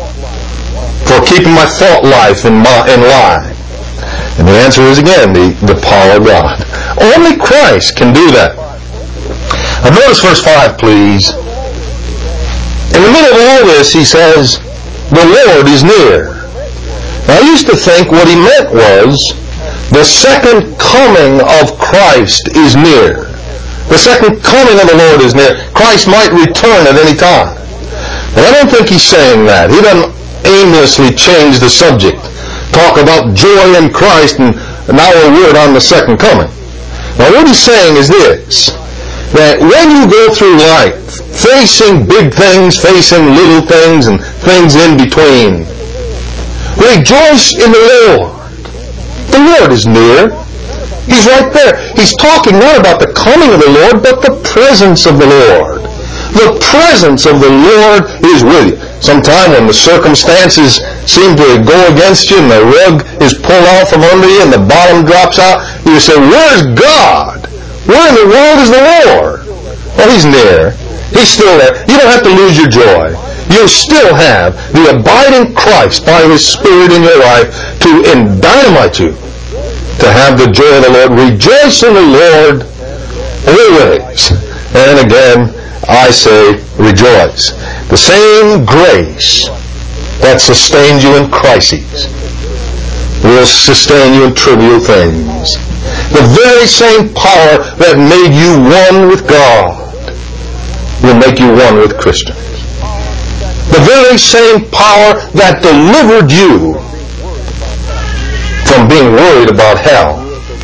for keeping my thought life in, my, in line? And the answer is, again, the, the power of God. Only Christ can do that. Now notice verse five, please. In the middle of all this, he says, the Lord is near. Now, I used to think what he meant was, the second coming of Christ is near. The second coming of the Lord is near. Christ might return at any time. But I don't think he's saying that. He doesn't aimlessly change the subject. Talk about joy in Christ and now a word on the second coming. Now, what he's saying is this, that when you go through life, facing big things, facing little things, and things in between, rejoice in the Lord. The Lord is near. He's right there. He's talking not about the coming of the Lord, but the presence of the Lord. The presence of the Lord is with you. Sometime when the circumstances seem to go against you and the rug is pulled out from under you and the bottom drops out, you say, where's God? Where in the world is the Lord? Well, he's near. He's still there. You don't have to lose your joy. You still have the abiding Christ by his Spirit in your life to dynamite you to have the joy of the Lord. Rejoice in the Lord always. And again, I say rejoice. The same grace that sustains you in crises will sustain you in trivial things. The very same power that made you one with God will make you one with Christians. The very same power that delivered you from being worried about hell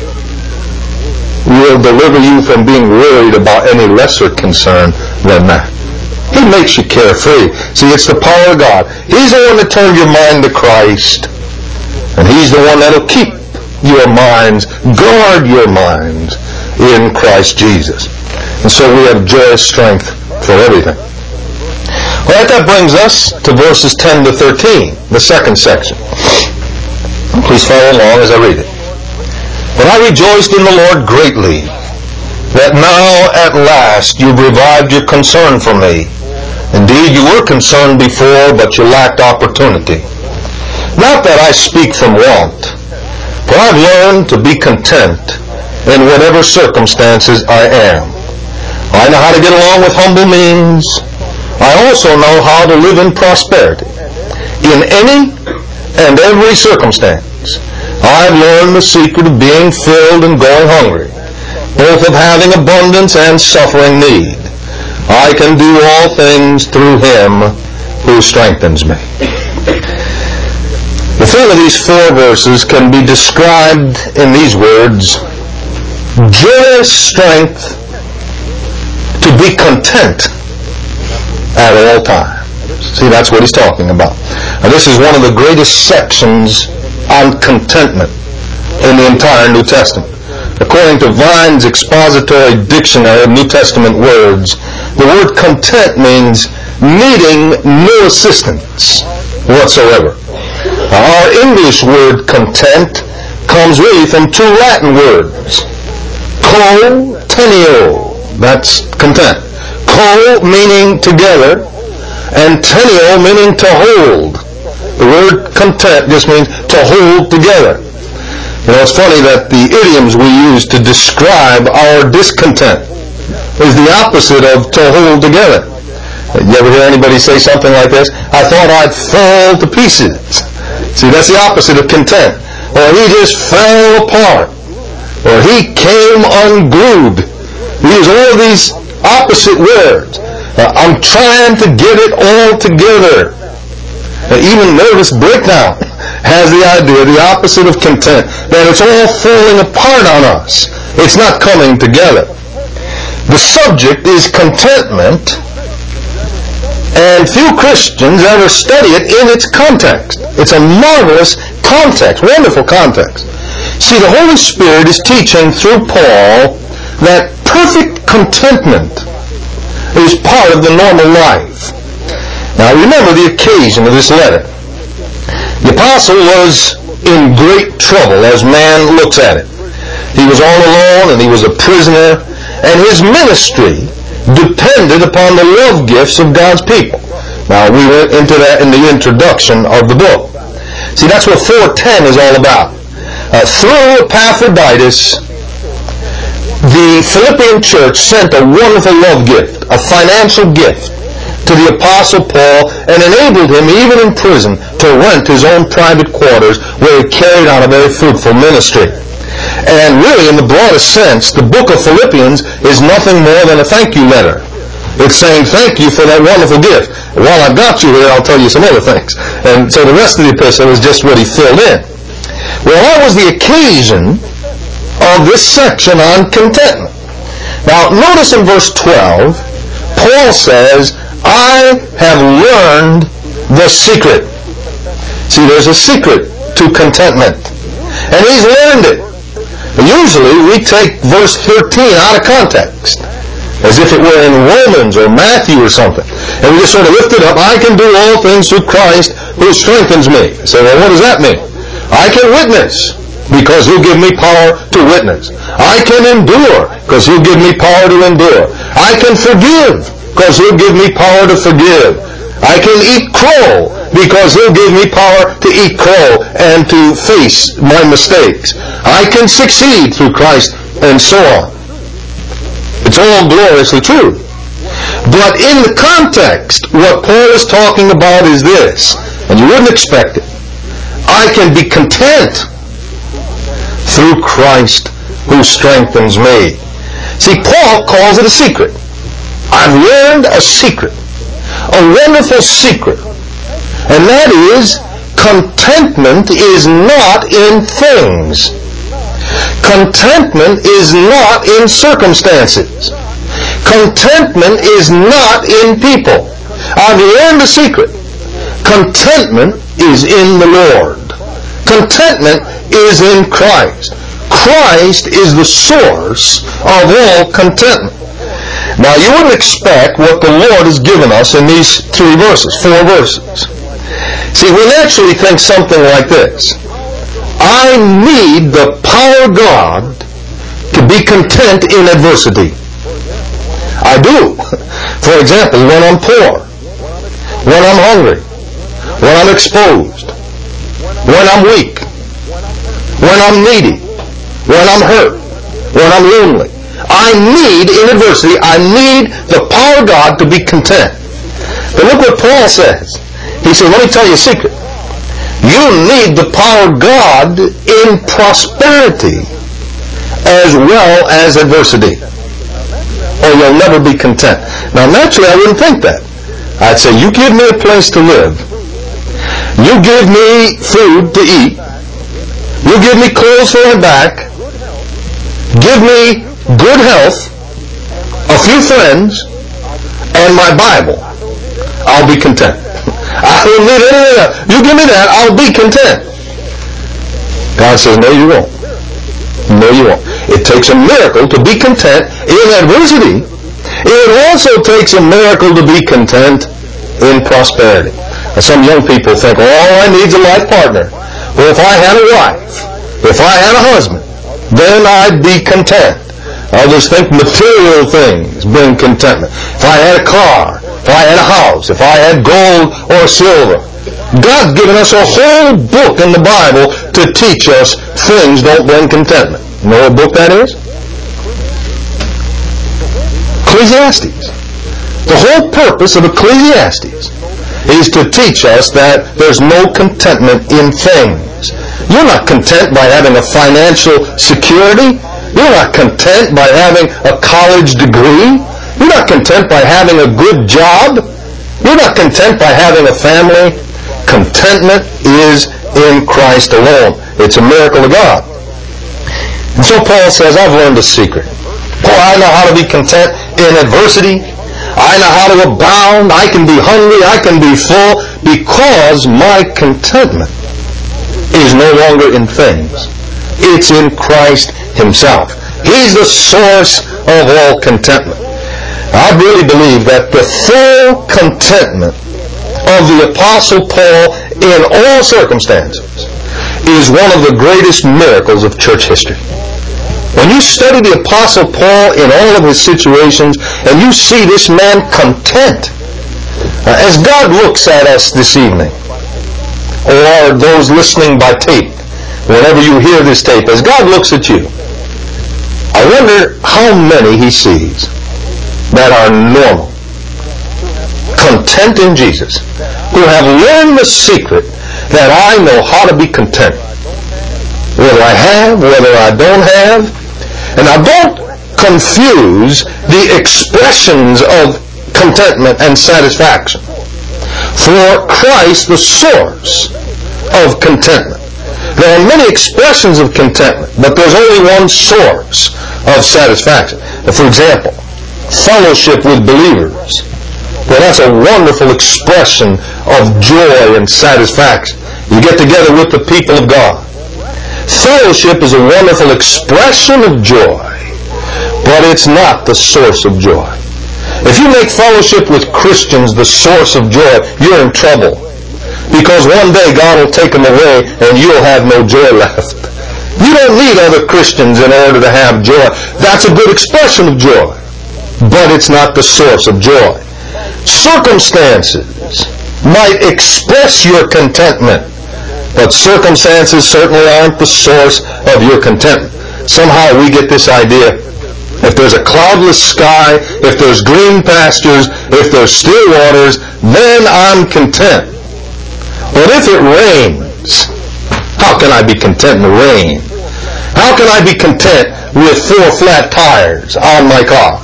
will deliver you from being worried about any lesser concern than that. He makes you carefree. See, it's the power of God. He's the one that turned your mind to Christ, and he's the one that'll keep your minds, guard your minds in Christ Jesus. And so we have joyous strength for everything. All right, that brings us to verses ten to thirteen, the second section. Please follow along as I read it. But I rejoiced in the Lord greatly, that now at last you've revived your concern for me. Indeed, you were concerned before, but you lacked opportunity. Not that I speak from want, for I've learned to be content in whatever circumstances I am. I know how to get along with humble means. I also know how to live in prosperity. In any and every circumstance, I've learned the secret of being filled and going hungry, both of having abundance and suffering need. I can do all things through him who strengthens me. The theme of these four verses can be described in these words: joyous strength to be content at all times. See, that's what he's talking about. Now, this is one of the greatest sections on contentment in the entire New Testament. According to Vine's expository dictionary of New Testament words, the word content means needing no assistance whatsoever. Now, our English word content comes really from two Latin words. Co-tenio, that's content. Co meaning together, and tenio meaning to hold. The word content just means to hold together. You know, it's funny that the idioms we use to describe our discontent is the opposite of to hold together. You ever hear anybody say something like this? I thought I'd fall to pieces. See, that's the opposite of content. Or he just fell apart. Or he came unglued. We use all of these opposite words. Uh, I'm trying to get it all together. Uh, even nervous breakdown has the idea, the opposite of content, that it's all falling apart on us. It's not coming together. The subject is contentment, and few Christians ever study it in its context. It's a marvelous context, wonderful context. See, the Holy Spirit is teaching through Paul that perfect contentment is part of the normal life. Now remember the occasion of this letter. The apostle was in great trouble as man looks at it. He was all alone and he was a prisoner, and his ministry depended upon the love gifts of God's people. Now we went into that in the introduction of the book. See, that's what four ten is all about. Uh, through Epaphroditus, the Philippian church sent a wonderful love gift, a financial gift, to the Apostle Paul, and enabled him, even in prison, to rent his own private quarters where he carried on a very fruitful ministry. And really, in the broadest sense, the book of Philippians is nothing more than a thank you letter. It's saying thank you for that wonderful gift. While I've got you here, I'll tell you some other things. And so the rest of the epistle is just what he filled in. Well, that was the occasion of this section on contentment. Now, notice in verse twelve, Paul says, I have learned the secret. See, there's a secret to contentment. And he's learned it. Usually, we take verse thirteen out of context, as if it were in Romans or Matthew or something. And we just sort of lift it up. I can do all things through Christ who strengthens me. So, well, what does that mean? I can witness because he'll give me power to witness. I can endure because he'll give me power to endure. I can forgive because he'll give me power to forgive. I can eat crow because he'll give me power to eat crow and to face my mistakes. I can succeed through Christ, and so on. It's all gloriously true. But in the context, what Paul is talking about is this, and you wouldn't expect it. I can be content through Christ who strengthens me. See, Paul calls it a secret. I've learned a secret, a wonderful secret, and that is contentment is not in things. Contentment is not in circumstances. Contentment is not in people. I've learned a secret. Contentment is in the Lord. Contentment is in Christ. Christ is the source of all contentment. Now, you wouldn't expect what the Lord has given us in these three verses, four verses. See, we naturally think something like this. I need the power of God to be content in adversity. I do. For example, when I'm poor, when I'm hungry, when I'm exposed, when I'm weak, when I'm needy, when I'm hurt, when I'm lonely. I need, in adversity, I need the power of God to be content. But look what Paul says. He says, let me tell you a secret. You need the power of God in prosperity as well as adversity, or you'll never be content. Now, naturally, I wouldn't think that. I'd say, you give me a place to live. You give me food to eat. You give me clothes for my back. Give me good health, a few friends, and my Bible. I'll be content. I don't need any of that. You give me that, I'll be content. God says, no, you won't. No, you won't. It takes a miracle to be content in adversity. It also takes a miracle to be content in prosperity. And some young people think, oh, all I need is a life partner. Well, if I had a wife, if I had a husband, then I'd be content. Others think material things bring contentment. If I had a car, if I had a house, if I had gold or silver. God's given us a whole book in the Bible to teach us things don't bring contentment. You know what book that is? Ecclesiastes. The whole purpose of Ecclesiastes is to teach us that there's no contentment in things. You're not content by having a financial security. You're not content by having a college degree. You're not content by having a good job. You're not content by having a family. Contentment is in Christ alone. It's a miracle of God. And so Paul says, I've learned a secret. Paul, I know how to be content in adversity. I know how to abound. I can be hungry. I can be full because my contentment is no longer in things. It's in Christ Himself. He's the source of all contentment. I really believe that the full contentment of the Apostle Paul in all circumstances is one of the greatest miracles of church history. When you study the Apostle Paul in all of his situations and you see this man content, uh, as God looks at us this evening, or those listening by tape, whenever you hear this tape, as God looks at you, I wonder how many He sees that are normal, content in Jesus, who have learned the secret that I know how to be content, whether I have, whether I don't have. And now don't confuse the expressions of contentment and satisfaction. For Christ, the source of contentment. There are many expressions of contentment, but there's only one source of satisfaction. For example, fellowship with believers. Well, that's a wonderful expression of joy and satisfaction. You get together with the people of God. Fellowship is a wonderful expression of joy, but it's not the source of joy. If you make fellowship with Christians the source of joy, you're in trouble. Because one day God will take them away and you'll have no joy left. You don't need other Christians in order to have joy. That's a good expression of joy, but it's not the source of joy. Circumstances might express your contentment, but circumstances certainly aren't the source of your contentment. Somehow we get this idea, if there's a cloudless sky, if there's green pastures, if there's still waters, then I'm content. But if it rains, how can I be content in the rain? How can I be content with four flat tires on my car?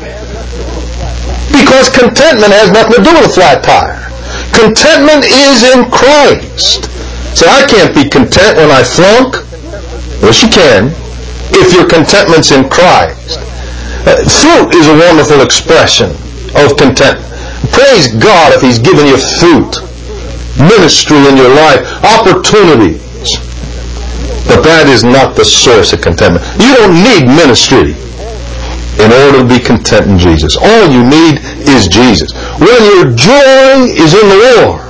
Because contentment has nothing to do with a flat tire. Contentment is in Christ. So I can't be content when I flunk. Yes, you can, if your contentment's in Christ. Uh, fruit is a wonderful expression of contentment. Praise God if He's given you fruit, ministry in your life, opportunities. But that is not the source of contentment. You don't need ministry in order to be content in Jesus. All you need is Jesus. When your joy is in the Lord,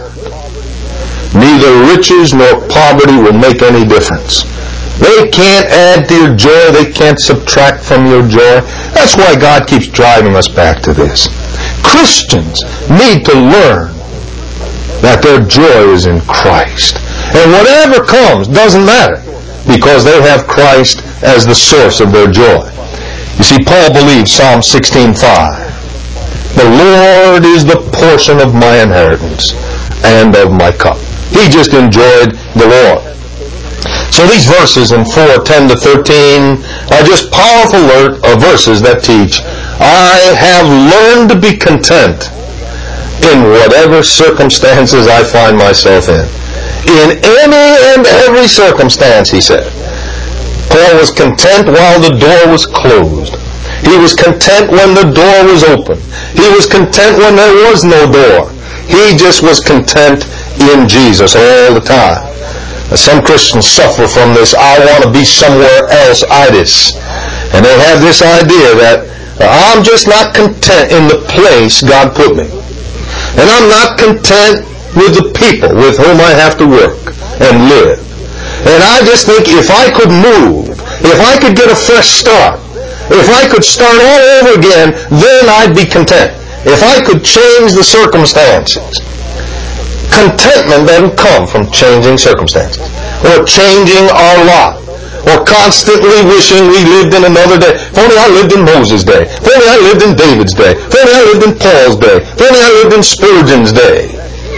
neither riches nor poverty will make any difference. They can't add to your joy. They can't subtract from your joy. That's why God keeps driving us back to this. Christians need to learn that their joy is in Christ. And whatever comes doesn't matter, because they have Christ as the source of their joy. You see, Paul believes Psalm sixteen five. The Lord is the portion of my inheritance and of my cup. He just enjoyed the Lord. So these verses in four ten to thirteen are just powerful verses that teach, I have learned to be content in whatever circumstances I find myself in. In any and every circumstance, he said. Paul was content while the door was closed. He was content when the door was open. He was content when there was no door. He just was content in Jesus all the time. Some Christians suffer from this I want to be somewhere else-itis. And they have this idea that I'm just not content in the place God put me. And I'm not content with the people with whom I have to work and live. And I just think if I could move, if I could get a fresh start, if I could start all over again, then I'd be content. If I could change the circumstances. Contentment doesn't come from changing circumstances or changing our lot or constantly wishing we lived in another day. If only I lived in Moses' day. If only I lived in David's day. If only I lived in Paul's day. If only I lived in Spurgeon's day.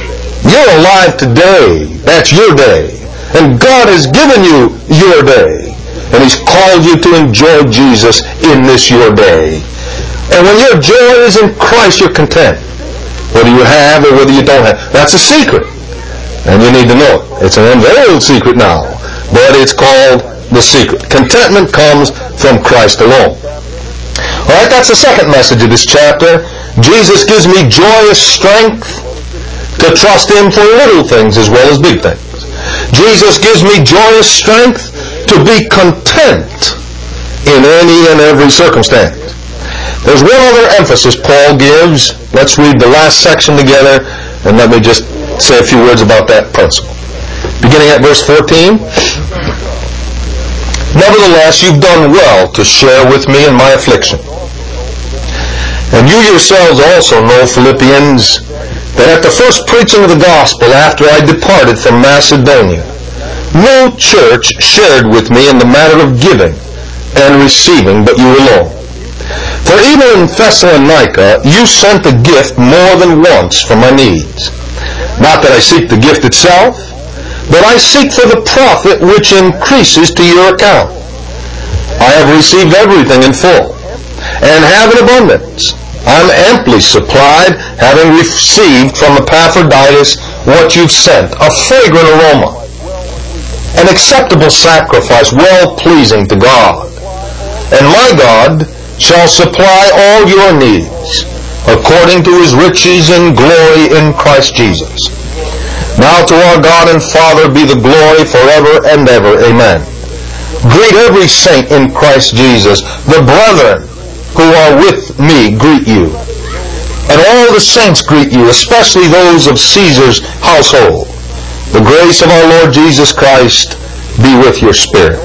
You're alive today. That's your day. And God has given you your day. And He's called you to enjoy Jesus in this your day. And when your joy is in Christ, you're content. Whether you have or whether you don't have. That's a secret. And you need to know it. It's an unveiled secret now. But it's called the secret. Contentment comes from Christ alone. Alright, that's the second message of this chapter. Jesus gives me joyous strength to trust Him for little things as well as big things. Jesus gives me joyous strength to be content in any and every circumstance. There's one other emphasis Paul gives. Let's read the last section together, and let me just say a few words about that principle. Beginning at verse fourteen. Nevertheless, you've done well to share with me in my affliction. And you yourselves also know, Philippians, that at the first preaching of the gospel after I departed from Macedonia, no church shared with me in the matter of giving and receiving but you alone. For even in Thessalonica you sent a gift more than once for my needs. Not that I seek the gift itself, but I seek for the profit which increases to your account. I have received everything in full, and have an abundance. I am amply supplied, having received from Epaphroditus what you've sent, a fragrant aroma, an acceptable sacrifice, well-pleasing to God. And my God shall supply all your needs, according to His riches and glory in Christ Jesus. Now to our God and Father be the glory forever and ever. Amen. Greet every saint in Christ Jesus. The brethren who are with me greet you. And all the saints greet you, especially those of Caesar's household. The grace of our Lord Jesus Christ be with your spirit.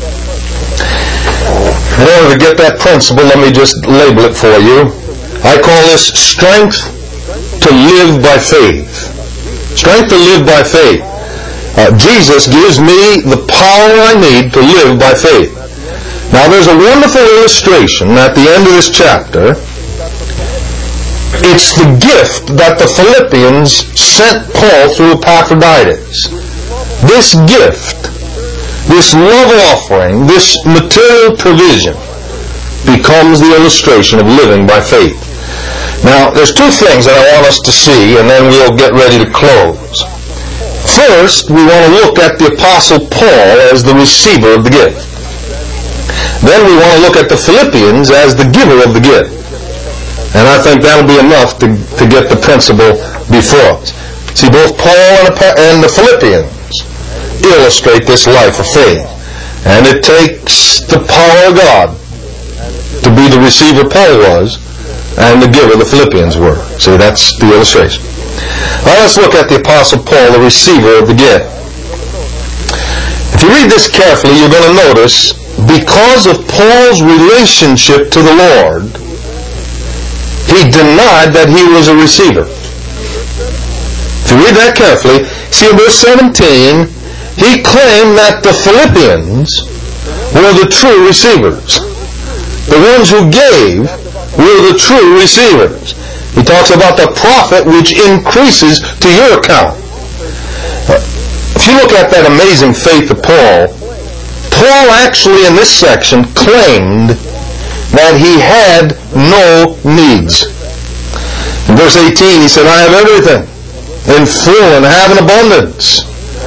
In order to get that principle, let me just label it for you. I call this strength to live by faith. Strength to live by faith. Uh, Jesus gives me the power I need to live by faith. Now there's a wonderful illustration at the end of this chapter. It's the gift that the Philippians sent Paul through Epaphroditus. This gift, this love offering, this material provision becomes the illustration of living by faith. Now, there's two things that I want us to see, and then we'll get ready to close. First, we want to look at the Apostle Paul as the receiver of the gift. Then we want to look at the Philippians as the giver of the gift. And I think that'll be enough to, to get the principle before us. See, both Paul and the Philippians illustrate this life of faith. And it takes the power of God to be the receiver Paul was, and the giver the Philippians were. See, that's the illustration. Now let's look at the Apostle Paul, the receiver of the gift. If you read this carefully, you're going to notice, because of Paul's relationship to the Lord, he denied that he was a receiver. If you read that carefully, see in verse seventeen, he claimed that the Philippians were the true receivers. The ones who gave were the true receivers. He talks about the profit which increases to your account. If you look at that amazing faith of Paul, Paul actually in this section claimed that he had no needs. In verse eighteen he said, I have everything in full and have an abundance.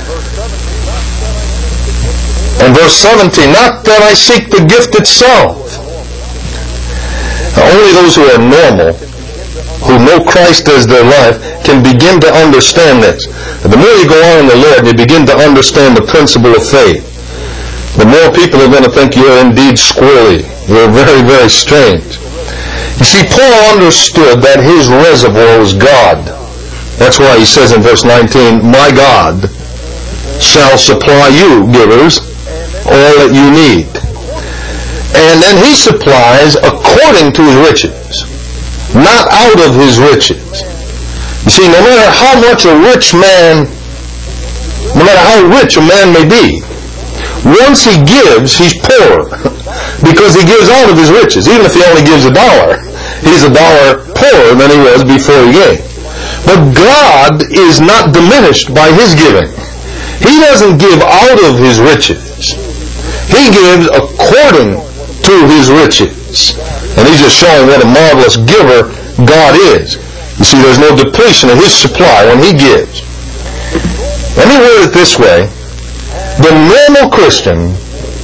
In verse seventeen, not that I seek the gift itself. Now, only those who are normal, who know Christ as their life, can begin to understand this. The more you go on in the Lord, you begin to understand the principle of faith. The more people are going to think you're indeed squirrely. You're very, very strange. You see, Paul understood that his reservoir was God. That's why he says in verse nineteen, my God shall supply you, givers, all that you need. And then he supplies according to his riches, not out of his riches. You see, no matter how much a rich man, no matter how rich a man may be, once he gives, he's poor because he gives out of his riches. Even if he only gives a dollar, he's a dollar poorer than he was before he gave. But God is not diminished by his giving. He doesn't give out of his riches. He gives according to his riches. And he's just showing what a marvelous giver God is. You see, there's no depletion of his supply when he gives. Let me word it this way. The normal Christian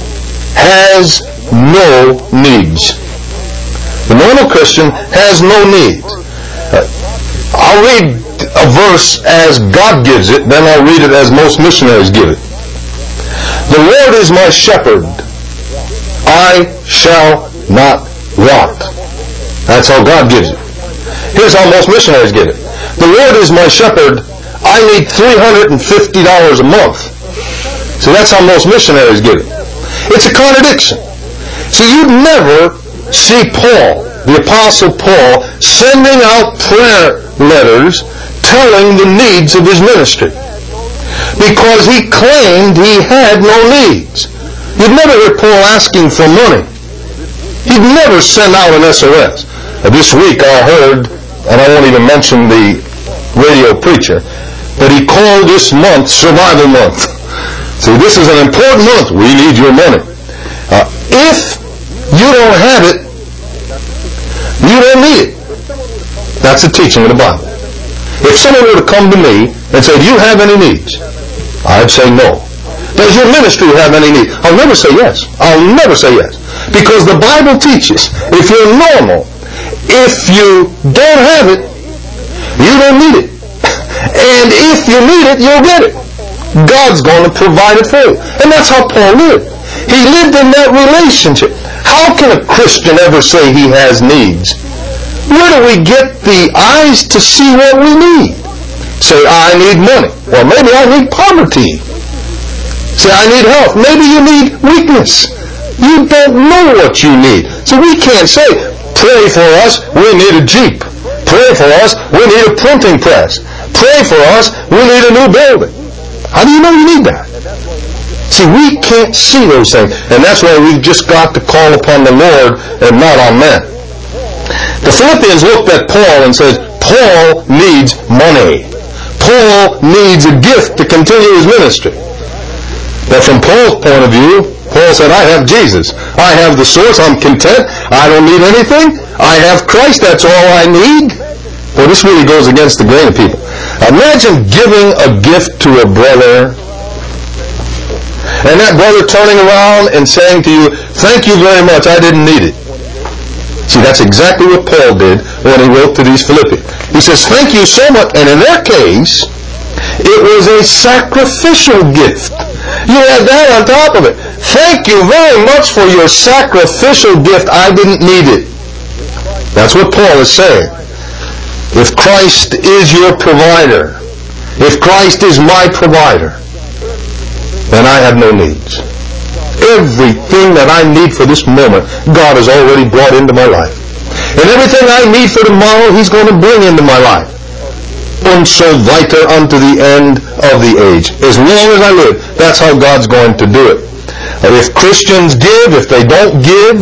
has no needs. The normal Christian has no needs. Uh, I'll read a verse as God gives it, then I'll read it as most missionaries give it. The Lord is my shepherd. I shall not want. That's how God gives it. Here's how most missionaries give it. The Lord is my shepherd. I need three hundred fifty dollars a month. So that's how most missionaries give it. It's a contradiction. So you'd never see Paul, the Apostle Paul, sending out prayer letters telling the needs of his ministry. Because he claimed he had no needs. You'd never hear Paul asking for money. He'd never send out an S O S. Uh, this week I heard, and I won't even mention the radio preacher, but he called this month Survival Month. See, this is an important month. We need your money. Uh, if you don't have it, you don't need it. That's the teaching of the Bible. If someone were to come to me and say, do you have any needs? I'd say no. Does your ministry have any needs? I'll never say yes. I'll never say yes. Because the Bible teaches, if you're normal, if you don't have it, you don't need it. And if you need it, you'll get it. God's going to provide it for you. And that's how Paul lived. He lived in that relationship. How can a Christian ever say he has needs? Where do we get the eyes to see what we need? Say, I need money. Or maybe I need poverty. Say, I need health. Maybe you need weakness. You don't know what you need. So we can't say, pray for us, we need a Jeep. Pray for us, we need a printing press. Pray for us, we need a new building. How do you know you need that? See, we can't see those things. And that's why we've just got to call upon the Lord and not on men. The Philippians looked at Paul and said, Paul needs money. Paul needs a gift to continue his ministry. But from Paul's point of view, Paul said, I have Jesus. I have the source. I'm content. I don't need anything. I have Christ. That's all I need. Well, this really goes against the grain of people. Imagine giving a gift to a brother and that brother turning around and saying to you, thank you very much. I didn't need it. See, that's exactly what Paul did when he wrote to these Philippians. He says, thank you so much. And in their case, it was a sacrificial gift. You had that on top of it. Thank you very much for your sacrificial gift. I didn't need it. That's what Paul is saying. If Christ is your provider, if Christ is my provider, then I have no needs. Everything that I need for this moment, God has already brought into my life. And everything I need for tomorrow, He's going to bring into my life. Und so weiter unto the end of the age. As long as I live, that's how God's going to do it. If Christians give, if they don't give,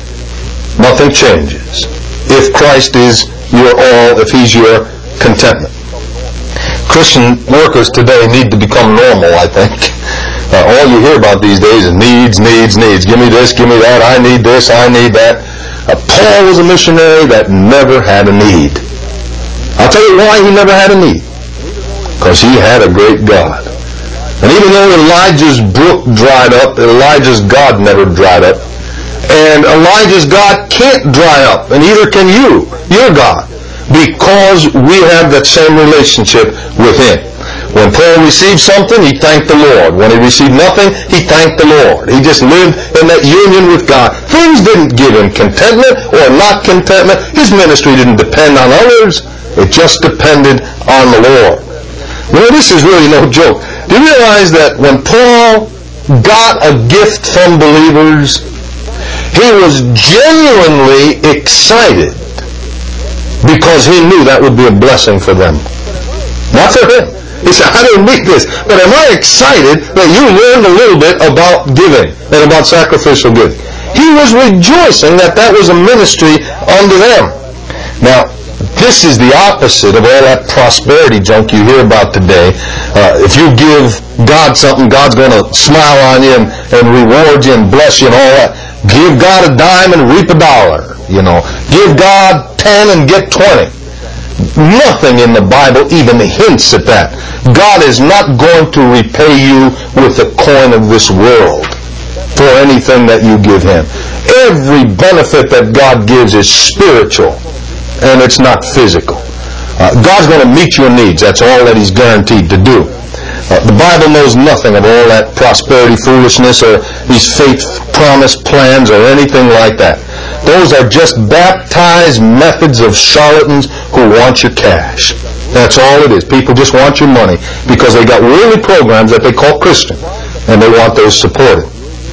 nothing changes. If Christ is your all, if He's your contentment. Christian workers today need to become normal, I think. Uh, all you hear about these days is needs, needs, needs. Give me this, give me that. I need this, I need that. Uh, Paul was a missionary that never had a need. I'll tell you why he never had a need. Because he had a great God. And even though Elijah's brook dried up, Elijah's God never dried up. And Elijah's God can't dry up, and neither can you, your God, because we have that same relationship with Him. When Paul received something, he thanked the Lord. When he received nothing, he thanked the Lord. He just lived in that union with God. Things didn't give him contentment or not contentment. His ministry didn't depend on others. It just depended on the Lord. Well, this is really no joke. Do you realize that when Paul got a gift from believers, he was genuinely excited because he knew that would be a blessing for them. Not for him. He said, I don't need this, but am I excited that you learned a little bit about giving and about sacrificial giving? He was rejoicing that that was a ministry unto them. Now, This is the opposite of all that prosperity junk you hear about today. Uh, if you give God something, God's going to smile on you and, and reward you and bless you and all that. Give God a dime and reap a dollar. You know, give God ten and get twenty. Nothing in the Bible even hints at that. God is not going to repay you with the coin of this world for anything that you give Him. Every benefit that God gives is spiritual, and it's not physical. Uh, God's going to meet your needs. That's all that He's guaranteed to do. Uh, the Bible knows nothing of all that prosperity foolishness or these faith promise plans or anything like that. Those are just baptized methods of charlatans who want your cash. That's all it is. People just want your money because they got worldly programs that they call Christian, and they want those supported.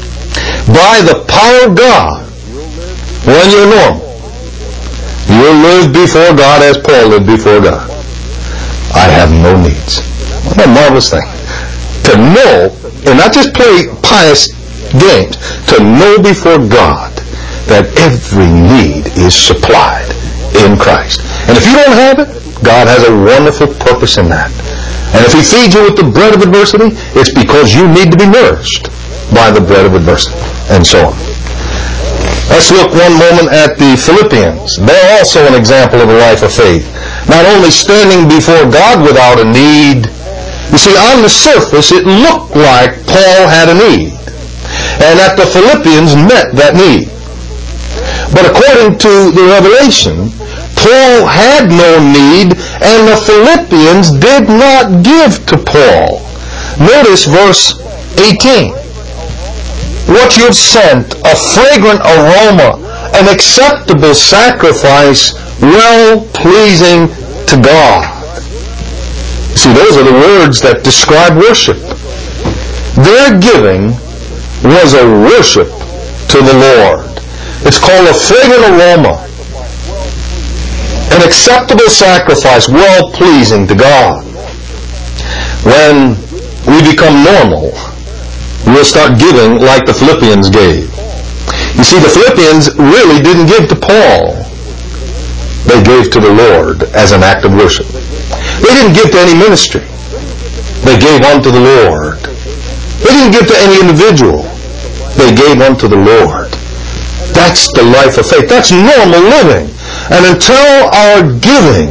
By the power of God, when you're normal, you'll live before God as Paul lived before God. I have no needs. What a marvelous thing. To know, and not just play pious games, to know before God that every need is supplied in Christ. And if you don't have it, God has a wonderful purpose in that. And if He feeds you with the bread of adversity, it's because you need to be nourished by the bread of adversity, and so on. Let's look one moment at the Philippians. They're also an example of a life of faith. Not only standing before God without a need. You see, on the surface, it looked like Paul had a need, and that the Philippians met that need. But according to the Revelation, Paul had no need, and the Philippians did not give to Paul. Notice verse eighteen. What you have sent, a fragrant aroma, an acceptable sacrifice, well-pleasing to God. See, those are the words that describe worship. Their giving was a worship to the Lord. It's called a fragrant aroma, an acceptable sacrifice, well-pleasing to God. When we become normal, we'll start giving like the Philippians gave. You see, the Philippians really didn't give to Paul. They gave to the Lord as an act of worship. They didn't give to any ministry. They gave unto the Lord. They didn't give to any individual. They gave unto the Lord. That's the life of faith. That's normal living. And until our giving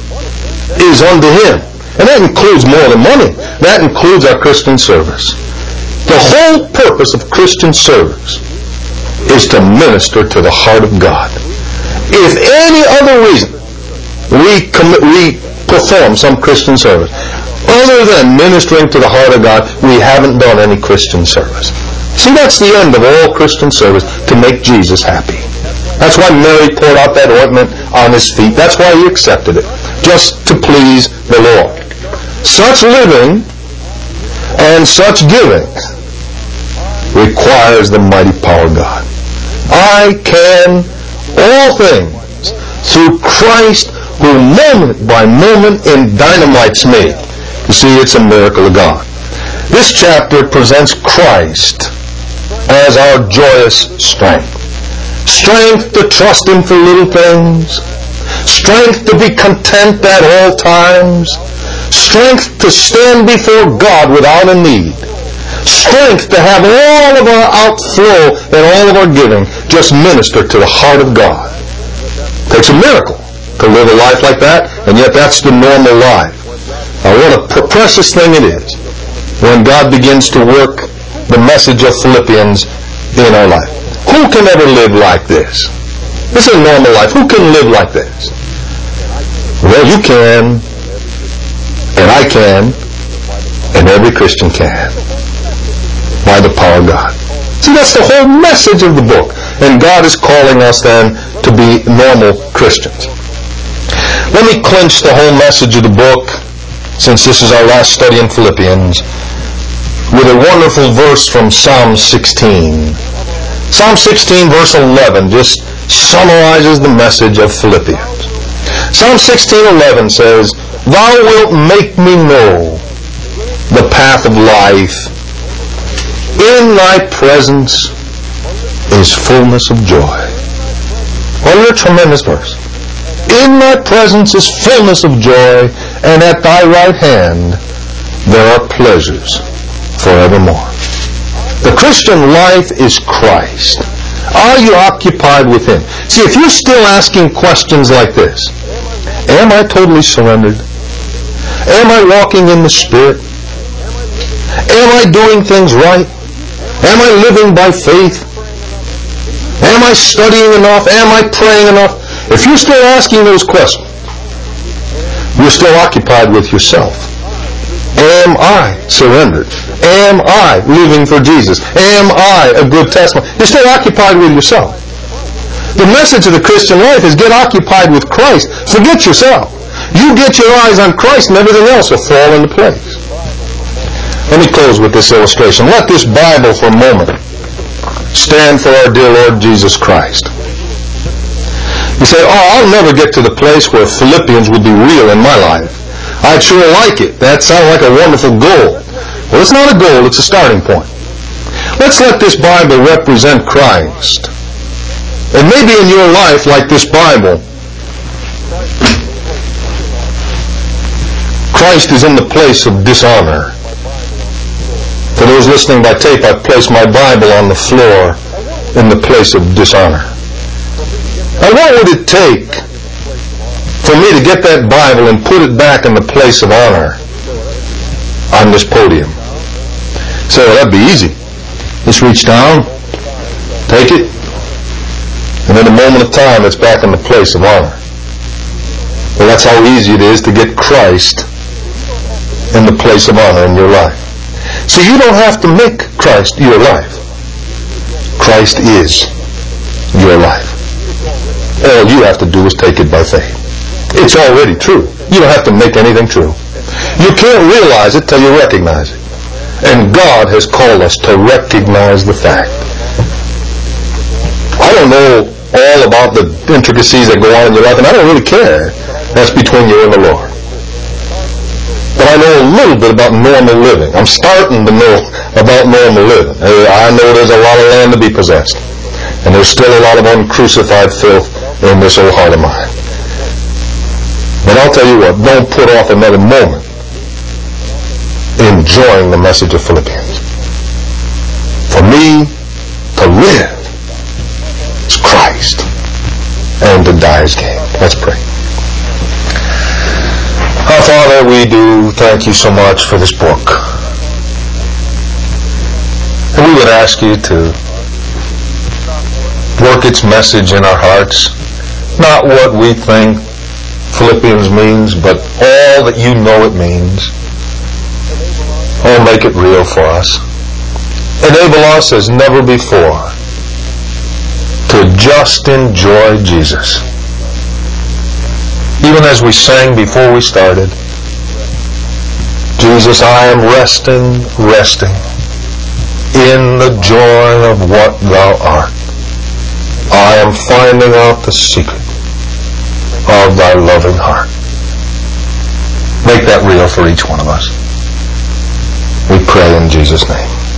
is unto Him, and that includes more than money, that includes our Christian service. The whole purpose of Christian service is to minister to the heart of God. If any other reason we, commit, we perform some Christian service, other than ministering to the heart of God, we haven't done any Christian service. See, that's the end of all Christian service, to make Jesus happy. That's why Mary poured out that ointment on His feet. That's why He accepted it, just to please the Lord. Such living and such giving requires the mighty power of God. I can all things through Christ who moment by moment dynamites me. You see, it's a miracle of God. This chapter presents Christ as our joyous strength. Strength to trust Him for little things. Strength to be content at all times. Strength to stand before God without a need. Strength to have all of our outflow and all of our giving just minister to the heart of God. It takes a miracle to live a life like that, and yet that's the normal life. Now, what a precious thing it is when God begins to work the message of Philippians in our life. Who can ever live like this? This is a normal life. Who can live like this? Well, you can, and I can, and every Christian can, by the power of God. See, that's the whole message of the book. And God is calling us then to be normal Christians. Let me clinch the whole message of the book, since this is our last study in Philippians, with a wonderful verse from Psalm sixteen. Psalm sixteen verse eleven just summarizes the message of Philippians. Psalm sixteen eleven says, Thou wilt make me know the path of life. In Thy presence is fullness of joy. What a tremendous verse. In thy presence is fullness of joy, and at thy right hand there are pleasures forevermore. The Christian life is Christ. Are you occupied with Him? See, if you're still asking questions like this, am I totally surrendered? Am I walking in the Spirit? Am I doing things right? Am I living by faith? Am I studying enough? Am I praying enough? If you're still asking those questions, you're still occupied with yourself. Am I surrendered? Am I living for Jesus? Am I a good testimony? You're still occupied with yourself. The message of the Christian life is get occupied with Christ. Forget yourself. You get your eyes on Christ and everything else will fall into place. Let me close with this illustration. Let this Bible for a moment stand for our dear Lord Jesus Christ. You say, oh, I'll never get to the place where Philippians would be real in my life. I'd sure like it. That sounds like a wonderful goal. Well, it's not a goal, it's a starting point. Let's let this Bible represent Christ. And maybe in your life, like this Bible, Christ is in the place of dishonor. For those listening by tape, I've placed my Bible on the floor in the place of dishonor. Now, what would it take for me to get that Bible and put it back in the place of honor on this podium? So that'd be easy. Just reach down, take it, and in a moment of time, it's back in the place of honor. Well, that's how easy it is to get Christ in the place of honor in your life. So you don't have to make Christ your life. Christ is your life. All you have to do is take it by faith. It's already true. You don't have to make anything true. You can't realize it till you recognize it. And God has called us to recognize the fact. I don't know all about the intricacies that go on in your life, and I don't really care. That's between you and the Lord. But I know a little bit about normal living. I'm starting to know about normal living. I know there's a lot of land to be possessed. And there's still a lot of uncrucified filth in this old heart of mine. But I'll tell you what, don't put off another moment enjoying the message of Philippians. For me, to live is Christ, and to die is gain. Let's pray. Our Father, we do thank you so much for this book. And we would ask you to work its message in our hearts. Not what we think Philippians means, but all that you know it means. Oh, make it real for us. Enable us as never before to just enjoy Jesus. Even as we sang before we started, Jesus, I am resting, resting in the joy of what thou art. I am finding out the secret of thy loving heart. Make that real for each one of us. We pray in Jesus' name.